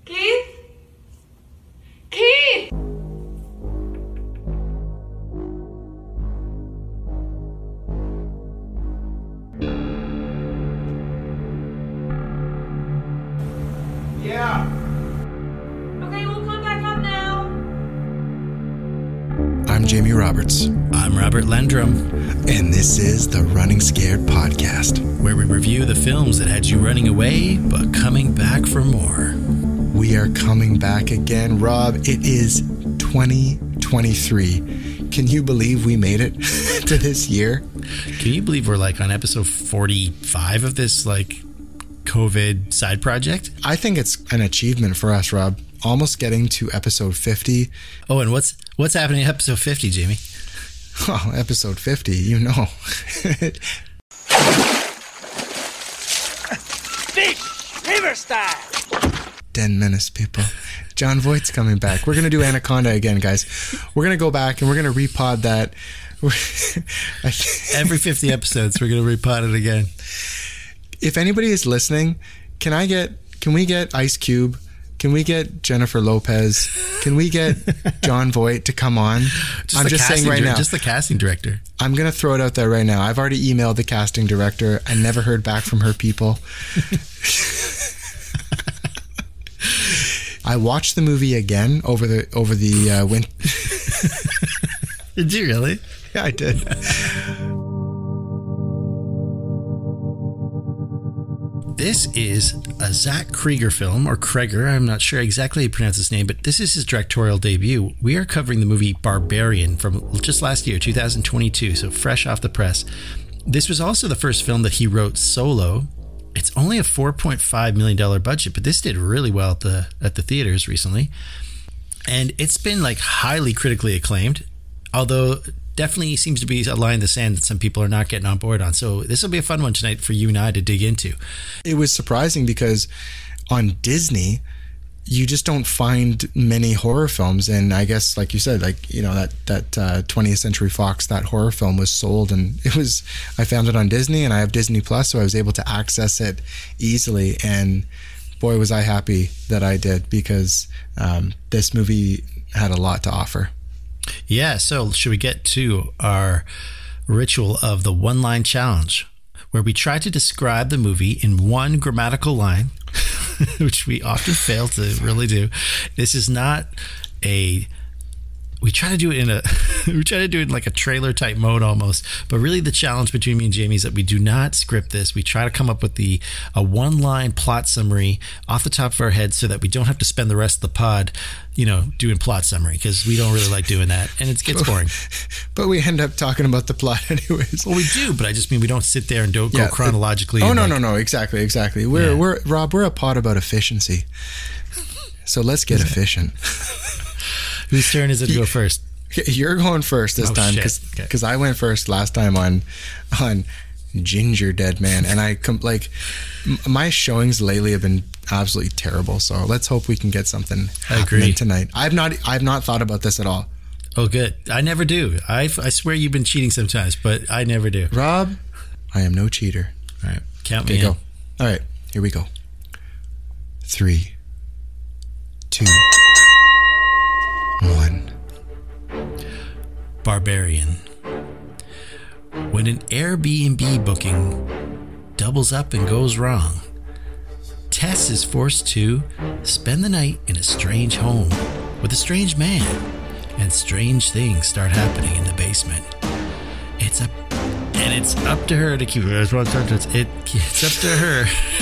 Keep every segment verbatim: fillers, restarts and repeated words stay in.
Keith? Keith! Yeah. Okay, we'll come back up now. I'm Jamie Roberts. I'm Robert Lendrum. And this is the Running Scared Podcast, where we review the films that had you running away, but coming back for more. We are coming back again. Rob, it is twenty twenty-three. Can you believe we made it to this year? Can you believe we're like on episode forty-five of this like COVID side project? I think it's an achievement for us, Rob. Almost getting to episode fifty. Oh, and what's what's happening in episode fifty, Jamie? Oh, episode fifty, you know. Fish, river style. ten minutes, people. John Voight's coming back. We're going to do Anaconda again, guys. We're going to go back and we're going to repod that. Every fifty episodes, we're going to repod it again. If anybody is listening, can I get, can we get Ice Cube? Can we get Jennifer Lopez? Can we get John Voight to come on? Just I'm just saying right dir- now. Just the casting director. I'm going to throw it out there right now. I've already emailed the casting director. I never heard back from her people. I watched the movie again over the over the uh, winter. Did you really? Yeah, I did. This is a Zach Krieger film, or Kreger, I'm not sure exactly how you pronounce his name, but this is his directorial debut. We are covering the movie Barbarian from just last year, two thousand twenty-two, so fresh off the press. This was also the first film that he wrote solo. It's only a four point five million dollars budget, but this did really well at the at the theaters recently. And it's been like highly critically acclaimed, although definitely seems to be a line in the sand that some people are not getting on board on. So this will be a fun one tonight for you and I to dig into. It was surprising because on Disney, you just don't find many horror films. And I guess, like you said, like, you know, that, that uh, twentieth Century Fox, that horror film was sold, and it was, I found it on Disney, and I have Disney Plus, so I was able to access it easily. And boy, was I happy that I did, because um, this movie had a lot to offer. Yeah, so should we get to our ritual of the one-line challenge, where we try to describe the movie in one grammatical line, which we often fail to really do. This is not a... We try to do it in a... we try to do it in like a trailer-type mode almost, but really the challenge between me and Jamie is that we do not script this. We try to come up with the a one-line plot summary off the top of our head so that we don't have to spend the rest of the pod, you know, doing plot summary, because we don't really like doing that, and it gets boring. But we end up talking about the plot anyways. Well, we do, but I just mean we don't sit there and don't yeah, go chronologically. Oh, no, like, no, no, exactly, exactly. We're, yeah. we're, Rob, we're a pod about efficiency. So let's get efficient. Whose turn is it to go first? You're going first this oh, time, because because okay. I went first last time on on Ginger Dead Man, and I com- like my showings lately have been absolutely terrible. So let's hope we can get something I happening agree. tonight. I've not I've not thought about this at all. Oh, good. I never do. I I swear you've been cheating sometimes, but I never do. Rob, I am no cheater. All right, count okay, me in. Go. All right, here we go. Three, two, one. Barbarian. When an Airbnb booking doubles up and goes wrong, Tess is forced to spend the night in a strange home with a strange man, and strange things start happening in the basement. It's up, and it's up to her to keep. There's one sentence. It it's up to her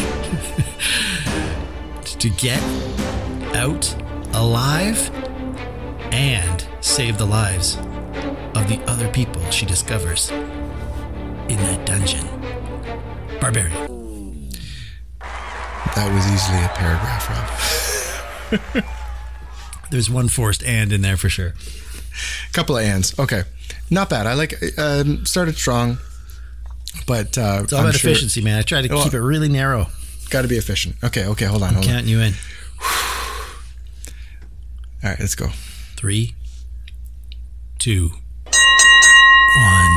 to get out alive and save the lives of the other people she discovers in that dungeon. Barbarian. That was easily a paragraph, Rob. There's one forced and in there for sure. Couple of ands. Okay. Not bad. I like um, started strong, but uh, it's all I'm about sure, efficiency, man. I try to well, keep it really narrow. Got to be efficient. Okay. Okay. Hold on. I'm hold counting on. you in. All right. Let's go. Three, two, one.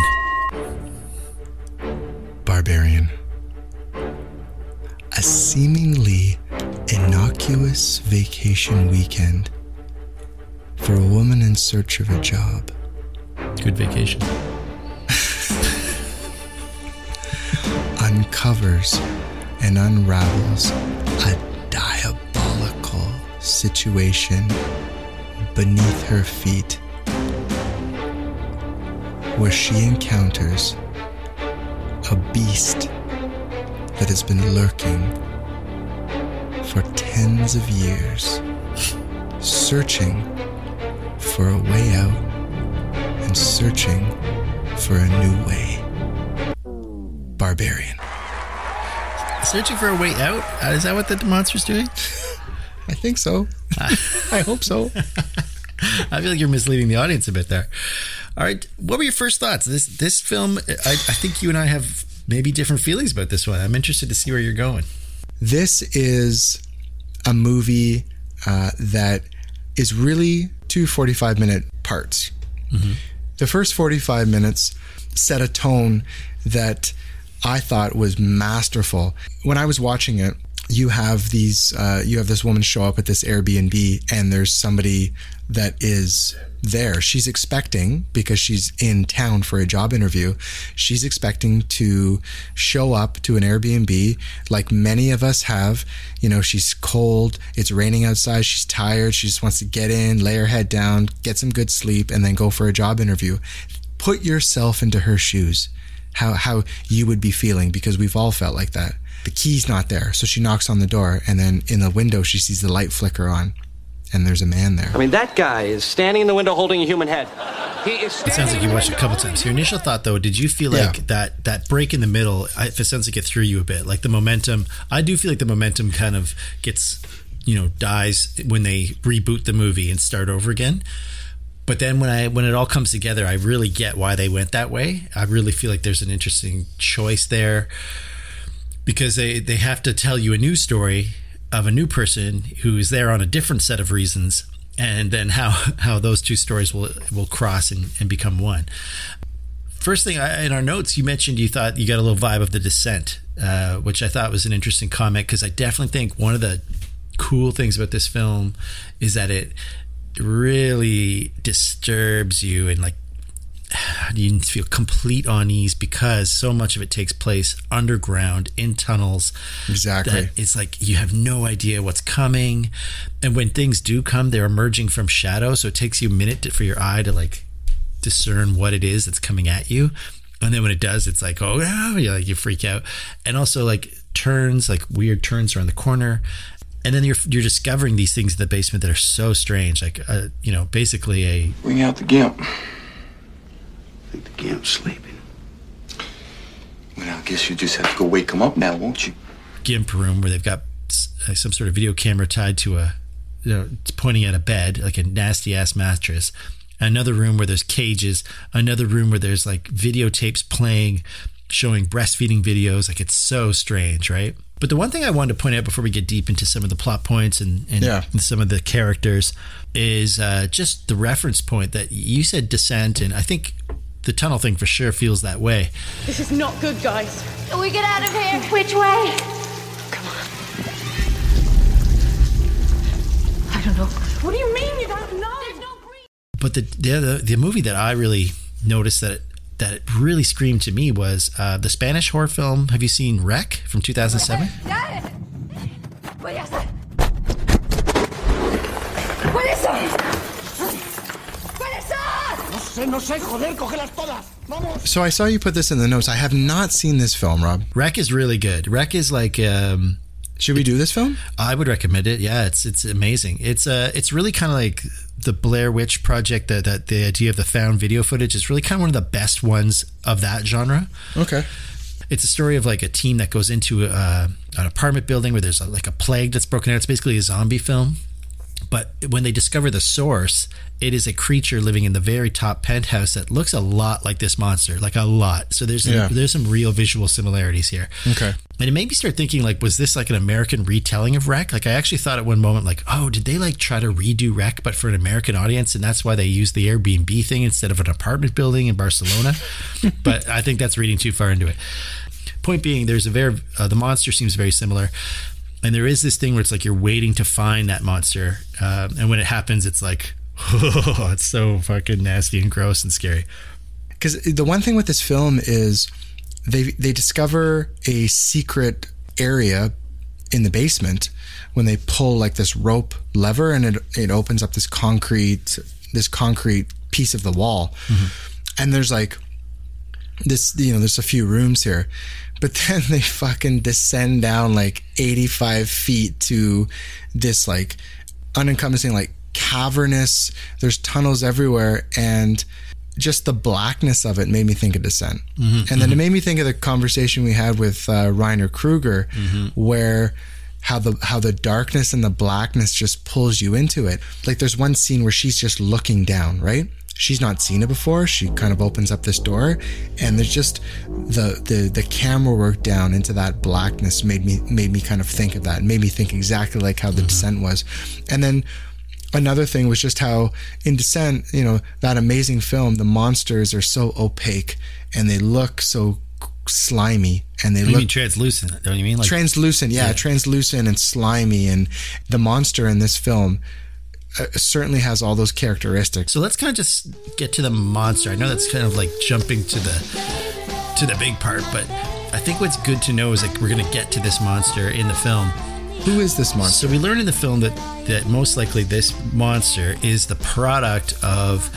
Barbarian. A seemingly innocuous innocuous vacation weekend for a woman in search of a job. Good vacation. Uncovers and unravels a diabolical situation beneath her feet, where she encounters a beast that has been lurking for tens of years, searching for a way out and searching for a new way. Barbarian. Searching for a way out? Uh, is that what the monster's doing? I think so. I hope so. I feel like you're misleading the audience a bit there. All right. What were your first thoughts? This this film, I, I think you and I have maybe different feelings about this one. I'm interested to see where you're going. This is a movie uh, that is really two forty-five minute parts. Mm-hmm. The first forty-five minutes set a tone that I thought was masterful. When I was watching it, you have these, uh, you have this woman show up at this Airbnb, and there's somebody that is there. She's expecting, because she's in town for a job interview, she's expecting to show up to an Airbnb like many of us have. You know, she's cold, it's raining outside, she's tired, she just wants to get in, lay her head down, get some good sleep, and then go for a job interview. Put yourself into her shoes. How how you would be feeling, because we've all felt like that. The key's not there, so she knocks on the door, and then in the window she sees the light flicker on, and there's a man there. I mean, that guy is standing in the window holding a human head. He is. It sounds like you watched it a couple times. Your initial thought, though, did you feel like yeah. that that break in the middle? If it sounds like it threw you a bit, like the momentum. I do feel like the momentum kind of gets, you know, dies when they reboot the movie and start over again. But then when I when it all comes together, I really get why they went that way. I really feel like there's an interesting choice there, because they, they have to tell you a new story of a new person who is there on a different set of reasons, and then how, how those two stories will will cross and, and become one. First thing, I, in our notes, you mentioned you thought you got a little vibe of The Descent, uh, which I thought was an interesting comment, because I definitely think one of the cool things about this film is that it really disturbs you, and like you feel complete unease, because so much of it takes place underground in tunnels. Exactly. It's like you have no idea what's coming, and when things do come, they're emerging from shadow, so it takes you a minute to, for your eye to like discern what it is that's coming at you. And then when it does, it's like, oh no, you like you freak out. And also like turns, like weird turns around the corner. And then you're you're discovering these things in the basement that are so strange, like uh, you know, basically a bring out the gimp. I think the gimp's sleeping. Well, I guess you just have to go wake him up now, won't you? Gimp room where they've got some sort of video camera tied to a, you know, it's pointing at a bed, like a nasty ass mattress. Another room where there's cages. Another room where there's like videotapes playing, showing breastfeeding videos. Like it's so strange, right? But the one thing I wanted to point out before we get deep into some of the plot points and, and, yeah. and some of the characters is uh, just the reference point that you said Descent, and I think the tunnel thing for sure feels that way. This is not good, guys. Can we get out of here? Which way? Come on. I don't know. What do you mean you don't know? There's no green. But the the, the, the movie that I really noticed that it, that it really screamed to me was uh, the Spanish horror film. Have you seen Rec from two thousand seven? So I saw you put this in the notes. I have not seen this film, Rob. Rec is really good. Rec is like... Um, Should we do this film? I would recommend it. Yeah, it's it's amazing. It's uh, it's really kind of like the Blair Witch Project. That that the idea of the found video footage is really kind of one of the best ones of that genre. Okay. It's a story of like a team that goes into a, an apartment building where there's a, like a plague that's broken out. It's basically a zombie film. But when they discover the source, it is a creature living in the very top penthouse that looks a lot like this monster, like a lot. So there's yeah. some, there's some real visual similarities here. Okay. And it made me start thinking, like, was this like an American retelling of Rec? Like, I actually thought at one moment, like, oh, did they like try to redo Rec, but for an American audience? And that's why they used the Airbnb thing instead of an apartment building in Barcelona. But I think that's reading too far into it. Point being, there's a very, uh, the monster seems very similar. And there is this thing where it's like you're waiting to find that monster. Uh, and when it happens, it's like, oh, it's so fucking nasty and gross and scary. Because the one thing with this film is they they discover a secret area in the basement when they pull like this rope lever, and it it opens up this concrete this concrete piece of the wall. Mm-hmm. And there's like this, you know, there's a few rooms here, but then they fucking descend down like eighty-five feet to this like unencompassing, like cavernous, there's tunnels everywhere, and just the blackness of it made me think of Descent. Mm-hmm, and then mm-hmm. it made me think of the conversation we had with uh, Reiner Kruger, mm-hmm. where how the how the darkness and the blackness just pulls you into it. Like there's one scene where she's just looking down, right? She's not seen it before. She kind of opens up this door, and there's just the the the camera work down into that blackness made me made me kind of think of that. It made me think exactly like how the mm-hmm. Descent was. And then another thing was just how in Descent, you know, that amazing film, the monsters are so opaque and they look so slimy, and they you look mean translucent, don't you mean? Like translucent, yeah, yeah, translucent and slimy. And the monster in this film uh, certainly has all those characteristics. So let's kind of just get to the monster. I know that's kind of like jumping to the to the big part, but I think what's good to know is like we're going to get to this monster in the film. Who is this monster? So we learn in the film that, that most likely this monster is the product of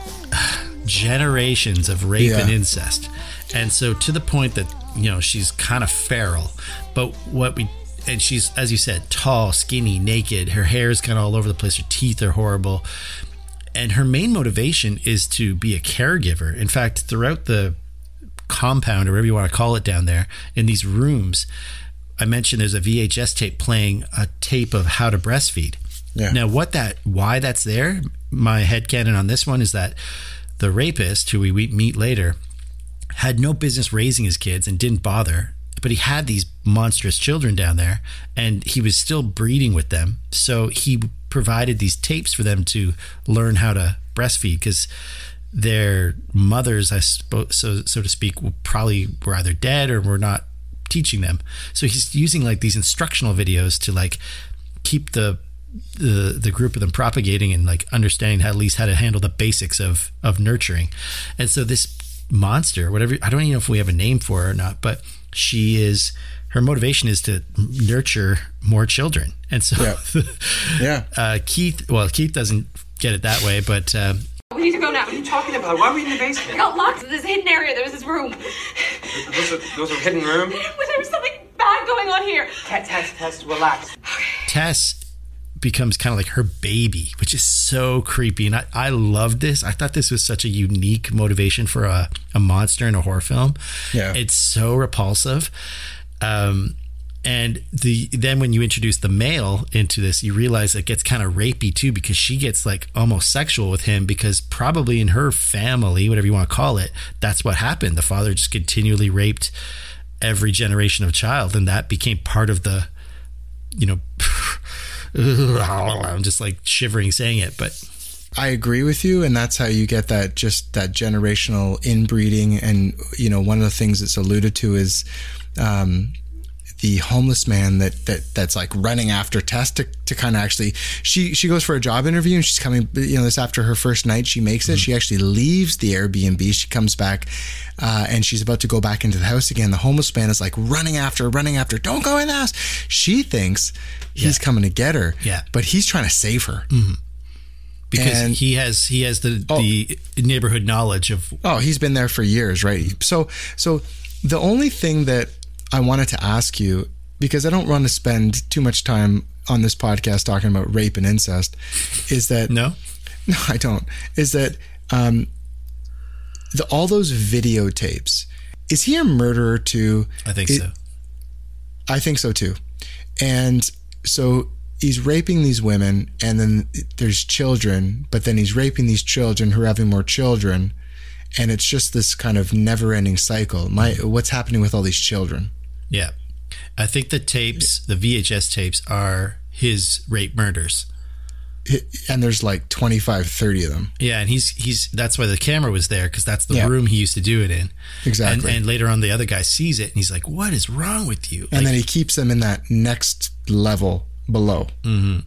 generations of rape yeah. and incest. And so to the point that, you know, she's kind of feral. But what we, and she's, as you said, tall, skinny, naked. Her hair is kind of all over the place. Her teeth are horrible. And her main motivation is to be a caregiver. In fact, throughout the compound, or whatever you want to call it down there, in these rooms, I mentioned there's a V H S tape playing a tape of how to breastfeed. Yeah. Now, what that, why that's there, my headcanon on this one is that the rapist, who we meet later, had no business raising his kids and didn't bother, but he had these monstrous children down there, and he was still breeding with them. So he provided these tapes for them to learn how to breastfeed, because their mothers, I suppose, so so to speak, probably were either dead or were not teaching them. So he's using like these instructional videos to like keep the the the group of them propagating and like understanding how, at least how to handle the basics of of nurturing. And so this monster, whatever, I don't even know if we have a name for her or not, but she is, her motivation is to nurture more children. And so yeah, yeah. Uh, Keith, well, Keith doesn't get it that way, but um, we need to go now. What are you talking about? Why are we in the basement? We got locked in this hidden area. There was this room. Those are, those are hidden rooms? There was something bad going on here. Tess, Tess, Tess, relax. Tess becomes kind of like her baby, which is so creepy. And I, I loved this. I thought this was such a unique motivation for a, a monster in a horror film. Yeah. It's so repulsive. Um, and the then when you introduce the male into this, you realize it gets kind of rapey too, because she gets like almost sexual with him, because probably in her family, whatever you want to call it, that's what happened. The father just continually raped every generation of child, and that became part of the, you know, I'm just like shivering saying it, but I agree with you, and that's how you get that, just that generational inbreeding. And you know, one of the things that's alluded to is um the homeless man that that that's like running after Tess to, to kind of actually, she she goes for a job interview, and she's coming, you know, this after her first night she makes it. Mm-hmm. She actually leaves the Airbnb. She comes back uh, and she's about to go back into the house again. The homeless man is like running after her, running after her. Don't go in the house. She thinks he's yeah. coming to get her, yeah, but he's trying to save her. Mm-hmm. Because and, he has he has the oh, the neighborhood knowledge of. Oh, he's been there for years, right? So so the only thing that I wanted to ask you, because I don't want to spend too much time on this podcast talking about rape and incest, is that no, no, I don't. Is that um, the all those videotapes? Is he a murderer too? I think it, so. I think so too. And so he's raping these women, and then there's children, but then he's raping these children who are having more children, and it's just this kind of never-ending cycle. My, what's happening with all these children? Yeah. I think the tapes, the V H S tapes, are his rape murders. And there's like twenty-five, thirty of them. Yeah, and he's he's that's why the camera was there, because that's the yeah. room he used to do it in. Exactly. And, and later on, the other guy sees it, and he's like, "What is wrong with you?" And like, then he keeps them in that next level below. Mm-hmm.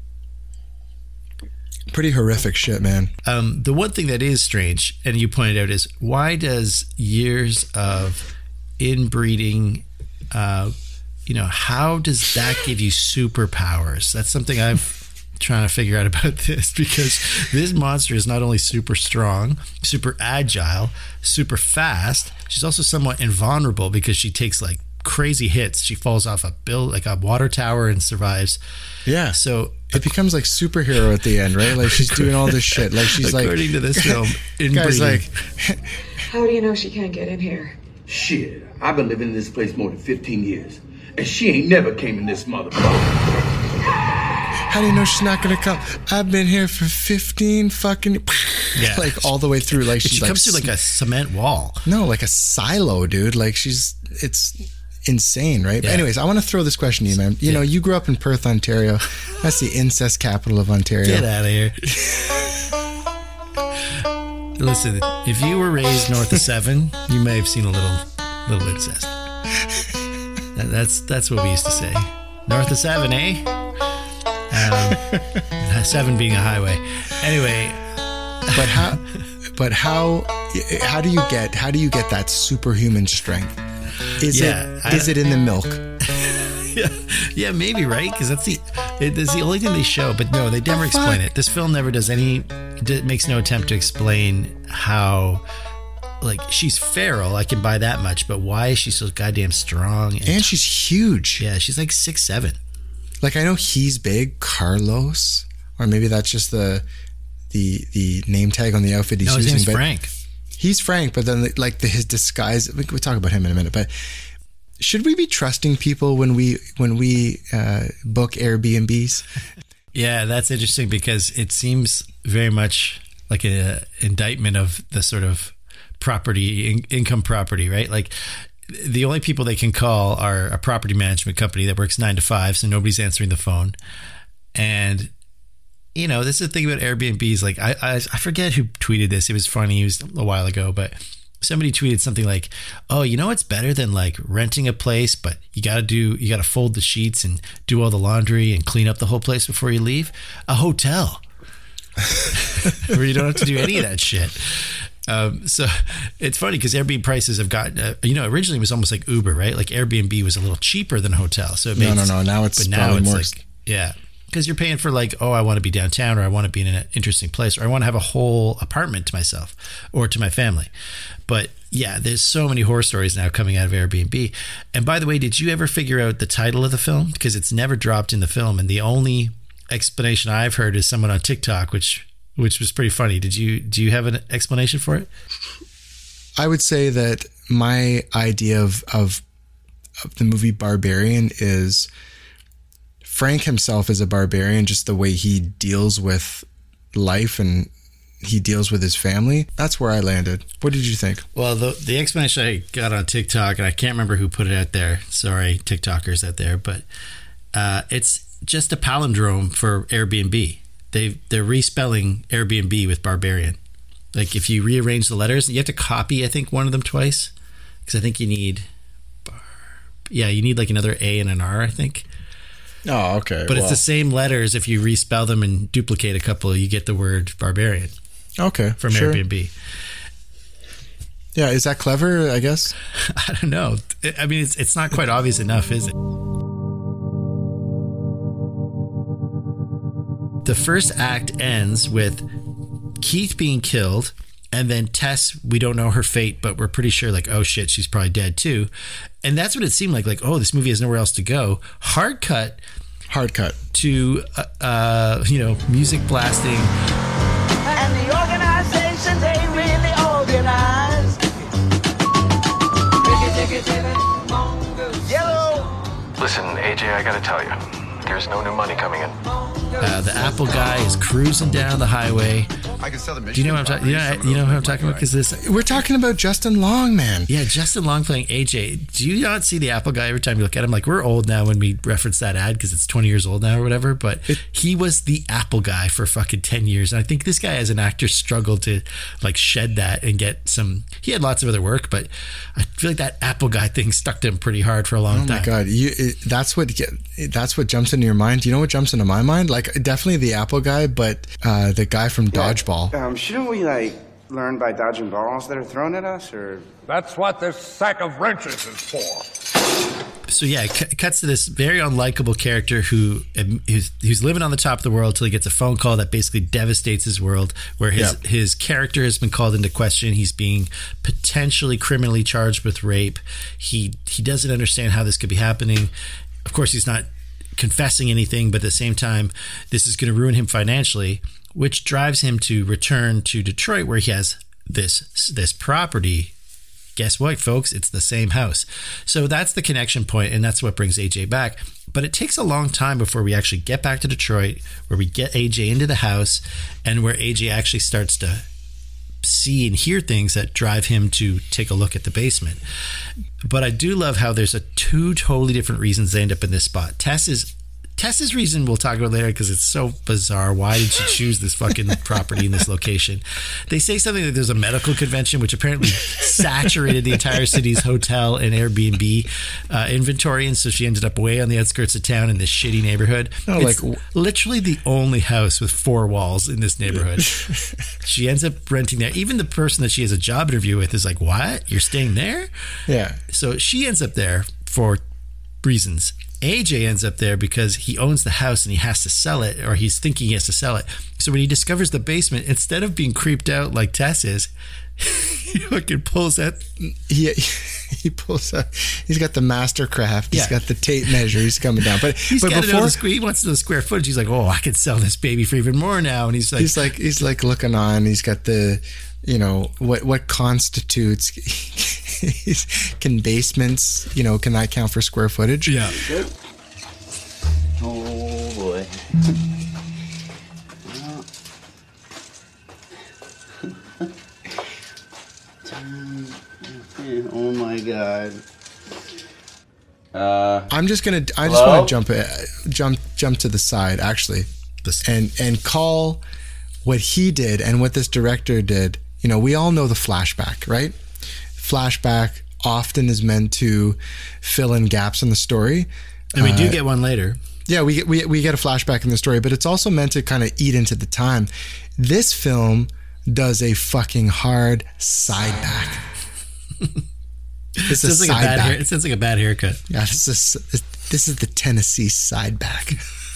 Pretty horrific shit, man. Um, the one thing that is strange, and you pointed out, is why does years of inbreeding, uh, you know, how does that give you superpowers? That's something I've trying to figure out about this, because this monster is not only super strong, super agile, super fast, she's also somewhat invulnerable because she takes like crazy hits. She falls off a build like a water tower and survives. Yeah. So it becomes like superhero at the end, right? Like she's doing all this shit. Like she's according like, according to this film, guys, like, how do you know she can't get in here? Shit, I've been living in this place more than fifteen years, and she ain't never came in this motherfucker. How do you know she's not gonna come? I've been here for fifteen fucking, yeah, like all the way through. Like she's she like, comes through like a cement wall. No, like a silo, dude. Like she's, it's insane, right? Yeah. But anyways, I want to throw this question to you, man. You yeah. know, you grew up in Perth, Ontario. That's the incest capital of Ontario. Get out of here. Listen, if you were raised north of seven, you may have seen a little, little incest. That, that's that's what we used to say. North of seven, eh? Um, seven being a highway. Anyway, but how? But how? How do you get? How do you get that superhuman strength? Is yeah, it? Is it in the milk? yeah, yeah, maybe, right? Because that's the it, that's the only thing they show. But no, they never explain Fuck. it. This film never does any. It makes no attempt to explain how. Like, she's feral, I can buy that much, but why is she so goddamn strong? And, and she's huge. Yeah, she's like six seven. Like, I know he's big, Carlos, or maybe that's just the the the name tag on the outfit he's no, his using. name's but Frank. He's Frank, but then like the, his disguise. We we'll talk about him in a minute. But should we be trusting people when we when we uh, book Airbnbs? Yeah, that's interesting because it seems very much like an indictment of the sort of property in, income property, right? Like the only people they can call are a property management company that works nine to five, so nobody's answering the phone. And you know, this is the thing about Airbnbs. Like I, I, I forget who tweeted this. It was funny. It was a while ago, but somebody tweeted something like, "Oh, you know what's better than like renting a place, but you got to do, you got to fold the sheets and do all the laundry and clean up the whole place before you leave? A hotel, where you don't have to do any of that shit." Um, so it's funny because Airbnb prices have gotten, uh, you know, originally it was almost like Uber, right? Like Airbnb was a little cheaper than a hotel. So it made no, no, no. Now it's but now it's more like, yeah, because you're paying for like, oh, I want to be downtown, or I want to be in an interesting place, or I want to have a whole apartment to myself or to my family. But yeah, there's so many horror stories now coming out of Airbnb. And by the way, did you ever figure out the title of the film? Because it's never dropped in the film, and the only explanation I've heard is someone on TikTok, which which was pretty funny. Did you do you have an explanation for it? I would say that my idea of of, of the movie Barbarian is Frank himself is a barbarian, just the way he deals with life and he deals with his family. That's where I landed. What did you think? Well, the the explanation I got on TikTok, and I can't remember who put it out there. Sorry, TikTokers out there, but uh, it's just a palindrome for Airbnb. They they're respelling Airbnb with barbarian. Like if you rearrange the letters, you have to copy, I think, one of them twice, because I think you need, bar, yeah, you need like another A and an R, I think. Oh, okay. But well. it's the same letters. If you respell them and duplicate a couple, you get the word barbarian. Okay, from sure. Airbnb. Yeah, is that clever? I guess. I don't know. I mean, it's it's not quite obvious enough, is it? The first act ends with Keith being killed, and then Tess, we don't know her fate, but we're pretty sure, like, oh shit, she's probably dead too. And that's what it seemed like, like, oh, this movie has nowhere else to go. Hard cut. Hard cut. To, uh, uh, you know, music blasting. And the organization, they really organized. Yellow. Listen, A J, I gotta tell you, there's no new money coming in. Uh, the Apple guy is cruising down the highway I can sell the Do you know what I'm talking? You know, you know what I'm talking about? Because this, we're talking about Justin Long, man. Yeah, Justin Long playing A J. Do you not see the Apple guy every time you look at him? Like, we're old now when we reference that ad because it's twenty years old now or whatever. But it, he was the Apple guy for fucking ten years, and I think this guy as an actor struggled to like shed that and get some. He had lots of other work, but I feel like that Apple guy thing stuck to him pretty hard for a long oh time. Oh my god, you it, that's what get, that's what jumps into your mind. Do you know what jumps into my mind? Like definitely the Apple guy, but uh, the guy from Dodgeball. Um, shouldn't we like learn by dodging balls that are thrown at us, or? That's what this sack of wrenches is for. So yeah, it c- cuts to this very unlikable character who who's, who's living on the top of the world till he gets a phone call that basically devastates his world, where his yep. his character has been called into question. He's being potentially criminally charged with rape. He he doesn't understand how this could be happening. Of course, he's not confessing anything, but at the same time, this is going to ruin him financially, which drives him to return to Detroit, where he has this this property. Guess what, folks? It's the same house. So that's the connection point, and that's what brings A J back. But it takes a long time before we actually get back to Detroit, where we get A J into the house, and where A J actually starts to see and hear things that drive him to take a look at the basement. But I do love how there's a two totally different reasons they end up in this spot. Tess is Tess's reason we'll talk about later because it's so bizarre. Why did she choose this fucking property in this location? They say something that there's a medical convention, which apparently saturated the entire city's hotel and Airbnb uh, inventory, and so she ended up way on the outskirts of town in this shitty neighborhood. No, it's like literally the only house with four walls in this neighborhood. She ends up renting there. Even the person that she has a job interview with is like, "What? You're staying there?" Yeah. So she ends up there for reasons. A J ends up there because he owns the house and he has to sell it, or he's thinking he has to sell it. So when he discovers the basement, instead of being creeped out like Tess is, he fucking pulls out. He he pulls out. He's got the Mastercraft. He's yeah. got the tape measure. He's coming down. But he's but got before it on the square, he wants the square footage. He's like, "Oh, I could sell this baby for even more now." And he's like, he's like, he's like looking on. He's got the, you know, what what constitutes. Can basements, you know, can that count for square footage? Yeah. Oh boy. Oh my god. Uh, I'm just gonna. I just hello? want to jump, uh, jump, jump to the side actually, and and call what he did and what this director did. You know, we all know the flashback, right? Flashback often is meant to fill in gaps in the story, and we do uh, get one later. Yeah, we get we we get a flashback in the story, but it's also meant to kind of eat into the time. This film does a fucking hard side back. It's it, a sounds like side a bad back. hair, it sounds like a bad haircut. Yeah, this is this is the Tennessee side back.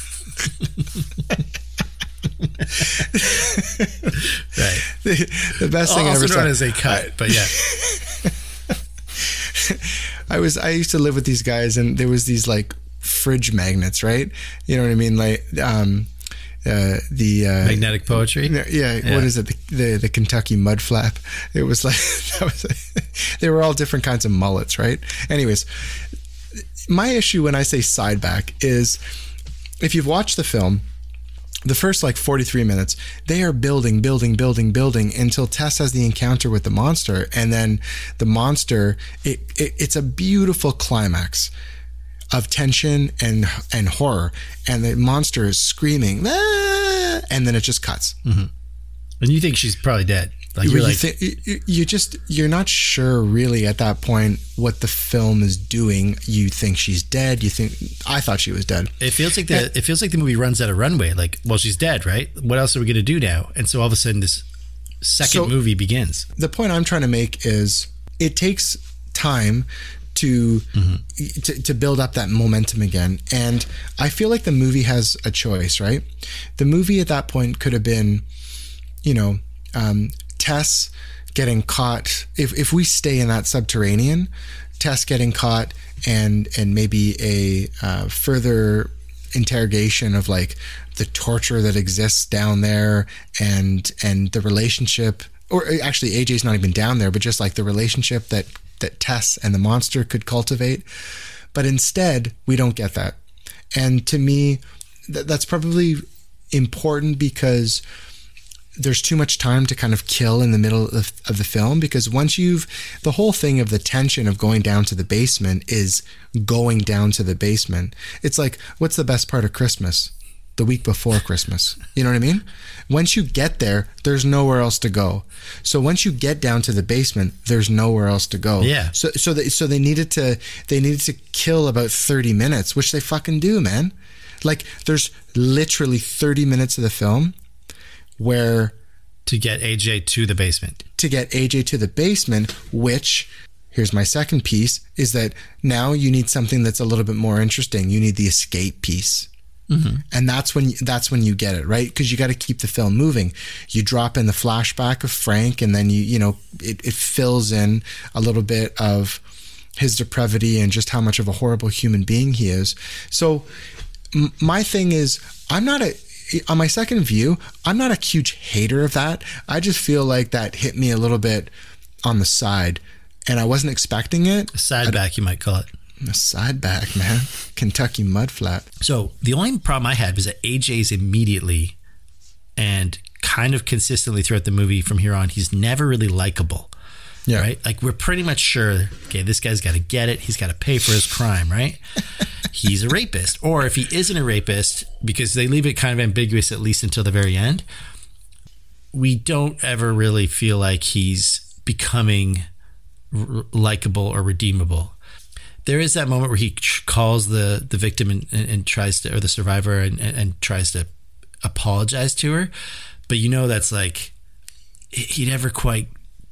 Right. The, the best thing I also ever known saw. as a cut, but yeah. I was I used to live with these guys, and there was these like fridge magnets, right? You know what I mean? Like um, uh, the uh, magnetic poetry. Yeah, yeah. What is it? The, the the Kentucky mud flap. It was like that was. They were all different kinds of mullets, right? Anyways, my issue when I say side back is if you've watched the film. The first like forty-three minutes, they are building, building, building, building until Tess has the encounter with the monster. And then the monster, it, it it's a beautiful climax of tension and and horror. And the monster is screaming, ah! And then it just cuts. Mm-hmm. And you think she's probably dead. Like you, you're like, think, you, you just, you're not sure really at that point what the film is doing. You think she's dead. You think, I thought she was dead. It feels like the, it feels like the movie runs out of runway. Like, well, she's dead, right? What else are we going to do now? And so all of a sudden this second so movie begins. The point I'm trying to make is it takes time to, mm-hmm. to to build up that momentum again. And I feel like the movie has a choice, right? The movie at that point could have been, you know, um, Tess getting caught. If if we stay in that subterranean, Tess getting caught, and and maybe a uh, further interrogation of like the torture that exists down there, and and the relationship, or actually A J's not even down there, but just like the relationship that that Tess and the monster could cultivate. But instead, we don't get that. And to me, th- that's probably important because there's too much time to kind of kill in the middle of, of the film, because once you've, the whole thing of the tension of going down to the basement is going down to the basement. It's like, what's the best part of Christmas? The week before Christmas. You know what I mean? Once you get there, there's nowhere else to go. So once you get down to the basement, there's nowhere else to go. Yeah. So so they so they needed to they needed to kill about thirty minutes, which they fucking do, man. Like, there's literally thirty minutes of the film where to get A J to the basement. To get A J to the basement, which, here's my second piece, is that now you need something that's a little bit more interesting. You need the escape piece. Mm-hmm. And that's when that's when you get it, right? Because you got to keep the film moving. You drop in the flashback of Frank, and then you you know it, it fills in a little bit of his depravity and just how much of a horrible human being he is. So m- my thing is, I'm not a on my second view, I'm not a huge hater of that. I just feel like that hit me a little bit on the side, and I wasn't expecting it. A side back, you might call it. A side back, man. Kentucky mudflat. So the only problem I had was that A J's immediately and kind of consistently throughout the movie from here on, he's never really likable. Yeah. Right? Like, we're pretty much sure, okay, this guy's got to get it. He's got to pay for his crime, right? He's a rapist. Or if he isn't a rapist, because they leave it kind of ambiguous at least until the very end, we don't ever really feel like he's becoming r- likable or redeemable. There is that moment where he calls the, the victim and, and, and tries to, or the survivor, and, and, and tries to apologize to her. But you know, that's like, he never quite,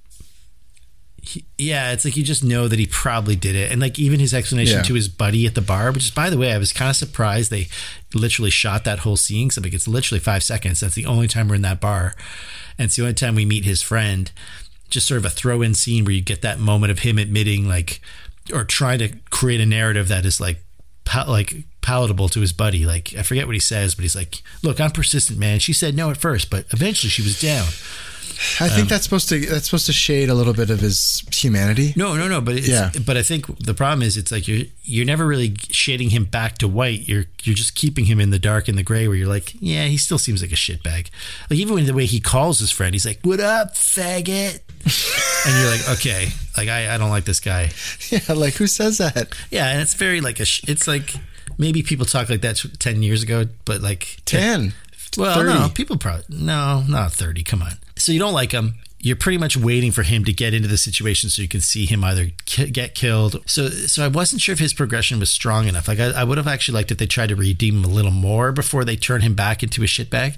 he, yeah, it's like, you just know that he probably did it. And like, even his explanation yeah. to his buddy at the bar, which is, by the way, I was kind of surprised they literally shot that whole scene. So like, it's literally five seconds. That's the only time we're in that bar. And it's the only time we meet his friend. Just sort of a throw-in scene where you get that moment of him admitting, like, or try to create a narrative that is like pal- like palatable to his buddy. Like, I forget what he says, but he's like, look, I'm persistent, man. She said no at first, but eventually she was down. I think um, that's supposed to that's supposed to shade a little bit of his humanity. No, no, no. But it's, yeah. But I think the problem is, it's like you're you're never really shading him back to white. You're you're just keeping him in the dark and the gray, where you're like, yeah, he still seems like a shitbag. Like, even when the way he calls his friend, he's like, "What up, faggot?" And you're like, okay, like I, I don't like this guy. Yeah, like, who says that? Yeah, and it's very like a. Sh- it's like, maybe people talk like that ten years ago, but like ten. Well, thirty. No, people probably no, not thirty. Come on. So you don't like him. You're pretty much waiting for him to get into the situation so you can see him either ki- get killed. So, so I wasn't sure if his progression was strong enough. Like, I, I would have actually liked if they tried to redeem him a little more before they turn him back into a shitbag.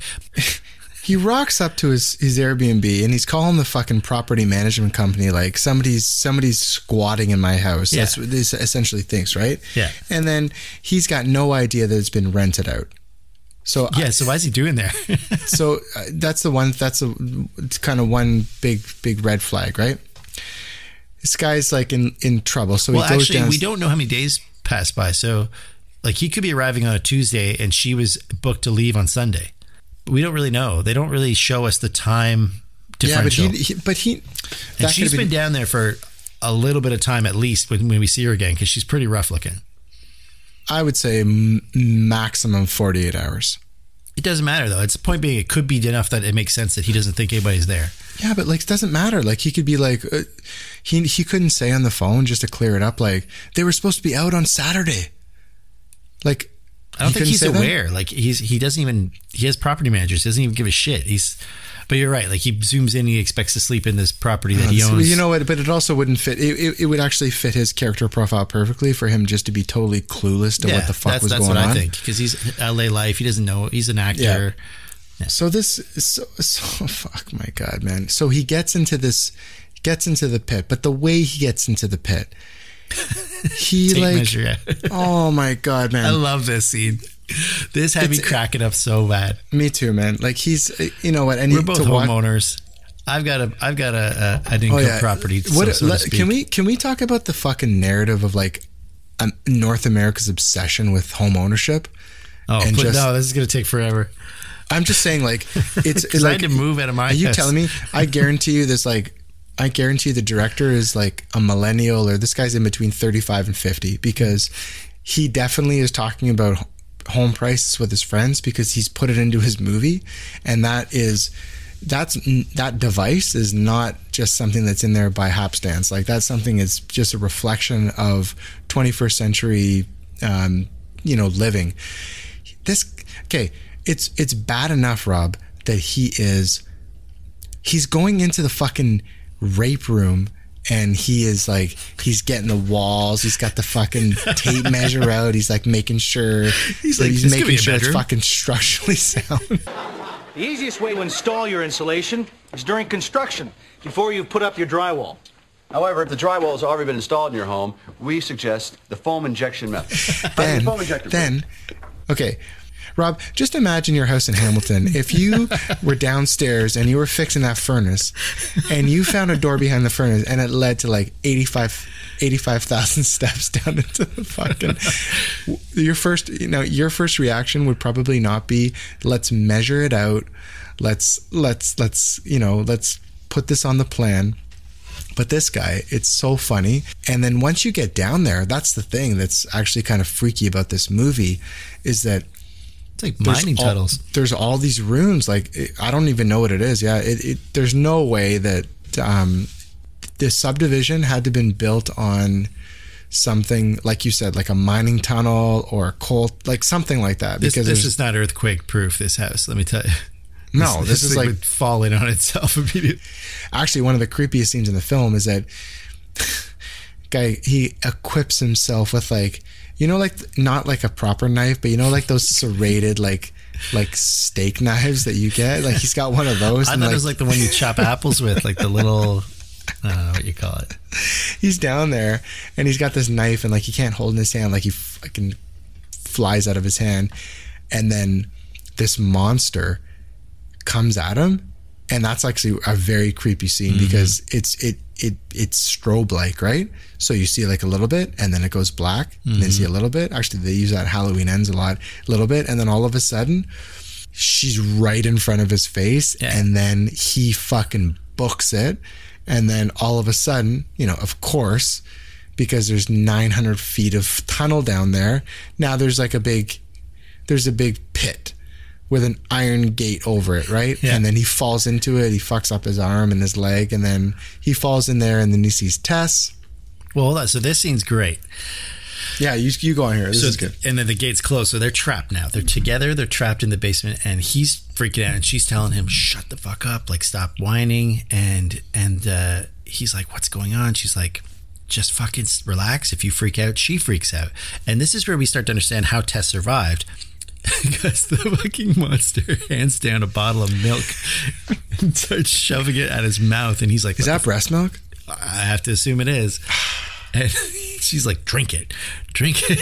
He rocks up to his, his Airbnb and he's calling the fucking property management company like, somebody's somebody's squatting in my house. Yeah. That's what this essentially thinks, right? Yeah. And then he's got no idea that it's been rented out. So yeah, I, so why is he doing there? so uh, that's the one. That's a kind of one big big red flag, right? This guy's like in, in trouble. So well, he goes actually, down. we don't know how many days pass by. So, like, he could be arriving on a Tuesday and she was booked to leave on Sunday. We don't really know. They don't really show us the time differential. Yeah, but he, he but he and she's been, been down there for a little bit of time at least when, when we see her again, because she's pretty rough looking. I would say m- maximum forty-eight hours. It doesn't matter, though. It's the point being, it could be enough that it makes sense that he doesn't think anybody's there. Yeah, but like, it doesn't matter. Like, he could be like, uh, he he couldn't say on the phone just to clear it up, like, they were supposed to be out on Saturday. Like, I don't he think he's aware. That? Like, he's he doesn't even, he has property managers. He doesn't even give a shit. He's, but you're right. Like, he zooms in, he expects to sleep in this property that he owns. You know what? But it also wouldn't fit. It, it, it would actually fit his character profile perfectly for him just to be totally clueless to yeah, what the fuck that's, was that's going on. That's what I think. Because he's L A life. He doesn't know. He's an actor. Yeah. Yeah. So this, so, so fuck my God, man. So he gets into this, gets into the pit, but the way he gets into the pit, he Tape like, measure, yeah. Oh my God, man. I love this scene. This had it's, me cracking up so bad. Me too, man. Like, he's, you know what? I need We're both to homeowners. Walk. I've got a, I've got a, a an income oh, yeah. property. What? So, so let, can we, can we talk about the fucking narrative of like um, North America's obsession with home ownership? Oh, and just, no, this is gonna take forever. I'm just saying, like, it's, it's like, I had to move out of my. Are you house. telling me? I guarantee you, this like. I guarantee the director is like a millennial, or this guy's in between thirty-five and fifty, because he definitely is talking about home prices with his friends because he's put it into his movie, and that is that's that device is not just something that's in there by hapstance. Like that's something that's just a reflection of twenty-first century, um, you know, living. This okay, it's it's bad enough, Rob, that he is he's going into the fucking rape room. And he is like, he's getting the walls. He's got the fucking tape measure out. He's like making sure he's, like, he's making sure it's fucking structurally sound. The easiest way to install your insulation is during construction, before you've put up your drywall. However, if the drywall has already been installed in your home, we suggest the foam injection method. then, the foam injector, then, okay. Rob, just imagine your house in Hamilton. If you were downstairs and you were fixing that furnace and you found a door behind the furnace and it led to like eighty-five thousand steps down into the fucking, your first, you know, your first reaction would probably not be, let's measure it out. Let's, let's, let's, you know, let's put this on the plan. But this guy, it's so funny. And then once you get down there, that's the thing that's actually kind of freaky about this movie is that it's like mining all, tunnels. There's all these rooms. Like, it, I don't even know what it is. Yeah, it, it, there's no way that um, this subdivision had to been built on something, like you said, like a mining tunnel or a coal, like something like that. This, because this is not earthquake proof, this house, let me tell you. No, this, this, this is like would fall in on itself immediately. Actually, one of the creepiest scenes in the film is that guy, he equips himself with like, you know, like not like a proper knife, but you know, like those serrated, like like steak knives that you get. Like he's got one of those. I and thought like, it was like the one you chop apples with, like the little, I don't know what you call it. He's down there and he's got this knife and like he can't hold in his hand, like he fucking flies out of his hand, and then this monster comes at him, and that's actually a very creepy scene mm-hmm. because it's it it it's strobe like, right? So you see like a little bit and then it goes black mm-hmm. and then you see a little bit. Actually, they use that Halloween Ends a lot, a little bit, and then all of a sudden she's right in front of his face yeah. and then he fucking books it, and then all of a sudden, you know, of course, because there's nine hundred feet of tunnel down there, now there's like a big there's a big pit with an iron gate over it, right? Yeah. And then he falls into it, he fucks up his arm and his leg, and then he falls in there, and then he sees Tess. Well, hold on. So this scene's great. Yeah, you you go on here. This so, is good. And then the gate's closed, so they're trapped now. They're together, they're trapped in the basement, and he's freaking out, and she's telling him, shut the fuck up, like stop whining, and and uh, he's like, what's going on? She's like, just fucking relax. If you freak out, she freaks out. And this is where we start to understand how Tess survived. Because the fucking monster hands down a bottle of milk and starts shoving it at his mouth, and he's like, is that breast milk? I have to assume it is. And she's like, drink it, drink it.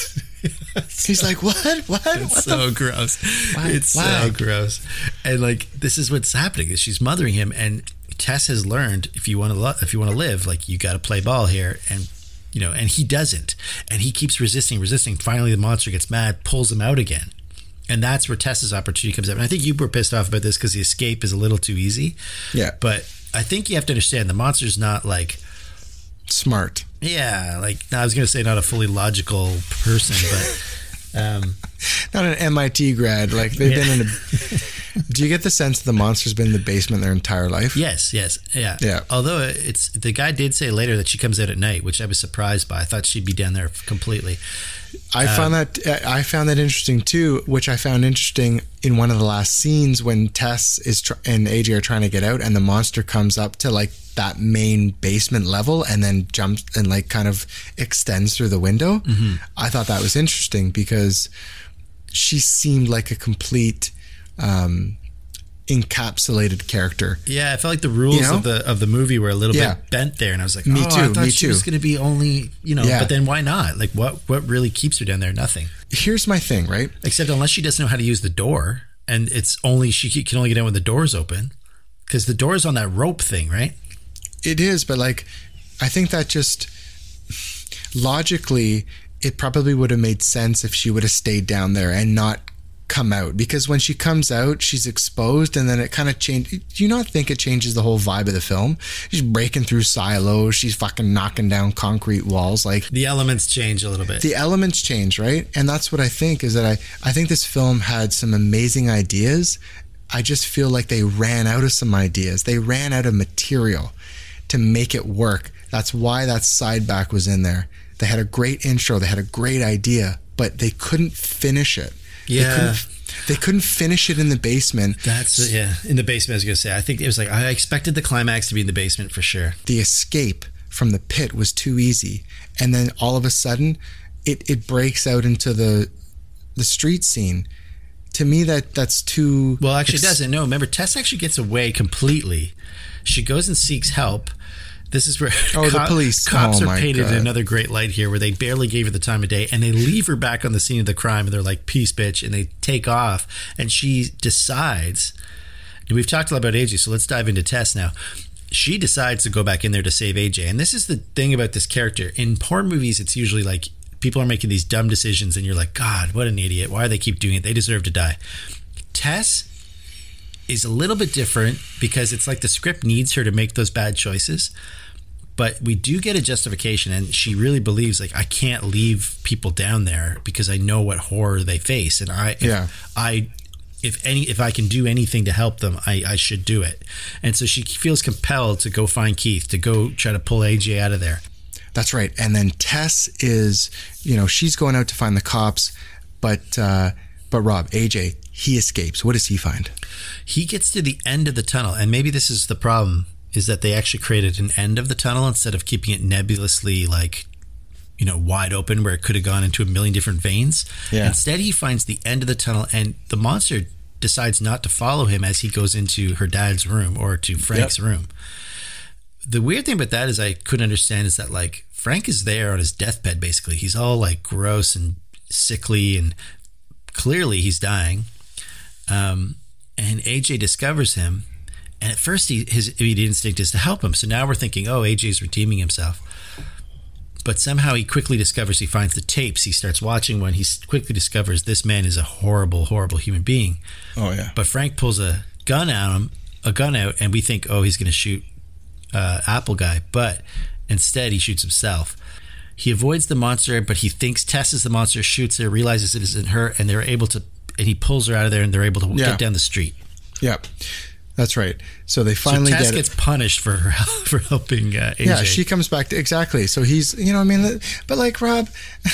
He's like, what? What? It's what so the gross. Why? It's Why? so gross. And like, this is what's happening is she's mothering him, and Tess has learned if you want to lo- if you want to live, like you got to play ball here, and you know, and he doesn't, and he keeps resisting, resisting. Finally, the monster gets mad, pulls him out again. And that's where Tess's opportunity comes up. And I think you were pissed off about this because the escape is a little too easy. Yeah. But I think you have to understand the monster's not like... smart. Yeah. Like, I was going to say not a fully logical person, but... Um, not an M I T grad. Like, they've yeah. been in a... Do you get the sense that the monster's been in the basement their entire life? Yes, yes. Yeah. Yeah. Although it's... The guy did say later that she comes out at night, which I was surprised by. I thought she'd be down there completely. I found um, that I found that interesting too, which I found interesting in one of the last scenes when Tess is tr- and A J are trying to get out, and the monster comes up to like that main basement level and then jumps and like kind of extends through the window. Mm-hmm. I thought that was interesting because she seemed like a complete um, encapsulated character. Yeah, I felt like the rules you know? of the of the movie were a little yeah. bit bent there, and I was like, me oh, too, I thought me she too. was going to be only, you know, yeah. but then why not? Like, what what really keeps her down there? Nothing. Here's my thing, right? Except unless she doesn't know how to use the door, and it's only she can only get in when the door's open, because the door's on that rope thing, right? It is, but like, I think that just logically, it probably would have made sense if she would have stayed down there and not come out, because when she comes out she's exposed, and then it kind of changed. Do you not think it changes the whole vibe of the film? She's breaking through silos, she's fucking knocking down concrete walls, like the elements change a little bit. The elements change, right? And that's what I think is that I, I think this film had some amazing ideas I just feel like they ran out of some ideas. They ran out of material to make it work. That's why that side back was in there. They had a great intro. They had a great idea, but they couldn't finish it. Yeah. They couldn't, they couldn't finish it in the basement. That's, yeah, in the basement, I was going to say. I think it was like, I expected the climax to be in the basement for sure. The escape from the pit was too easy. And then all of a sudden, it, it breaks out into the the street scene. To me, that that's too... Well, actually, ex- it doesn't. No, remember, Tess actually gets away completely. She goes and seeks help. This is where oh, cop, the police. cops oh, are painted God. in another great light here, where they barely gave her the time of day, and they leave her back on the scene of the crime, and they're like, peace, bitch, and they take off, and she decides... And we've talked a lot about A J, so let's dive into Tess now. She decides to go back in there to save A J, and this is the thing about this character. In porn movies, it's usually like, people are making these dumb decisions, and you're like, God, what an idiot. Why do they keep doing it? They deserve to die. Tess is a little bit different because it's like the script needs her to make those bad choices. But we do get a justification, and she really believes, like, I can't leave people down there because I know what horror they face. And I, if yeah. I, if any, if I can do anything to help them, I, I should do it. And so she feels compelled to go find Keith, to go try to pull A J out of there. That's right. And then Tess is, you know, she's going out to find the cops, but uh, but Rob, A J, he escapes. What does he find? He gets to the end of the tunnel, and maybe this is the problem, is that they actually created an end of the tunnel instead of keeping it nebulously, like, you know, wide open where it could have gone into a million different veins. Yeah. Instead, he finds the end of the tunnel, and the monster decides not to follow him as he goes into her dad's room or to Frank's yep. room. The weird thing about that is I couldn't understand is that, like, Frank is there on his deathbed, basically. He's all, like, gross and sickly, and clearly he's dying. Um, and A J discovers him, and at first he, his immediate instinct is to help him. So now we're thinking, oh, A J's redeeming himself. But somehow he quickly discovers, he finds the tapes, he starts watching one, he quickly discovers this man is a horrible, horrible human being. Oh, yeah. But Frank pulls a gun at him, a gun out, and we think, oh, he's going to shoot uh, Apple Guy. But instead, he shoots himself. He avoids the monster, but he thinks Tess is the monster, shoots her, realizes it isn't her, and they're able to, and he pulls her out of there, and they're able to yeah. get down the street. Yeah, that's right. So they finally so Tess get gets it. punished for her, for helping uh, A J. Yeah, she comes back to, exactly. So he's, you know what I mean? But like, Rob,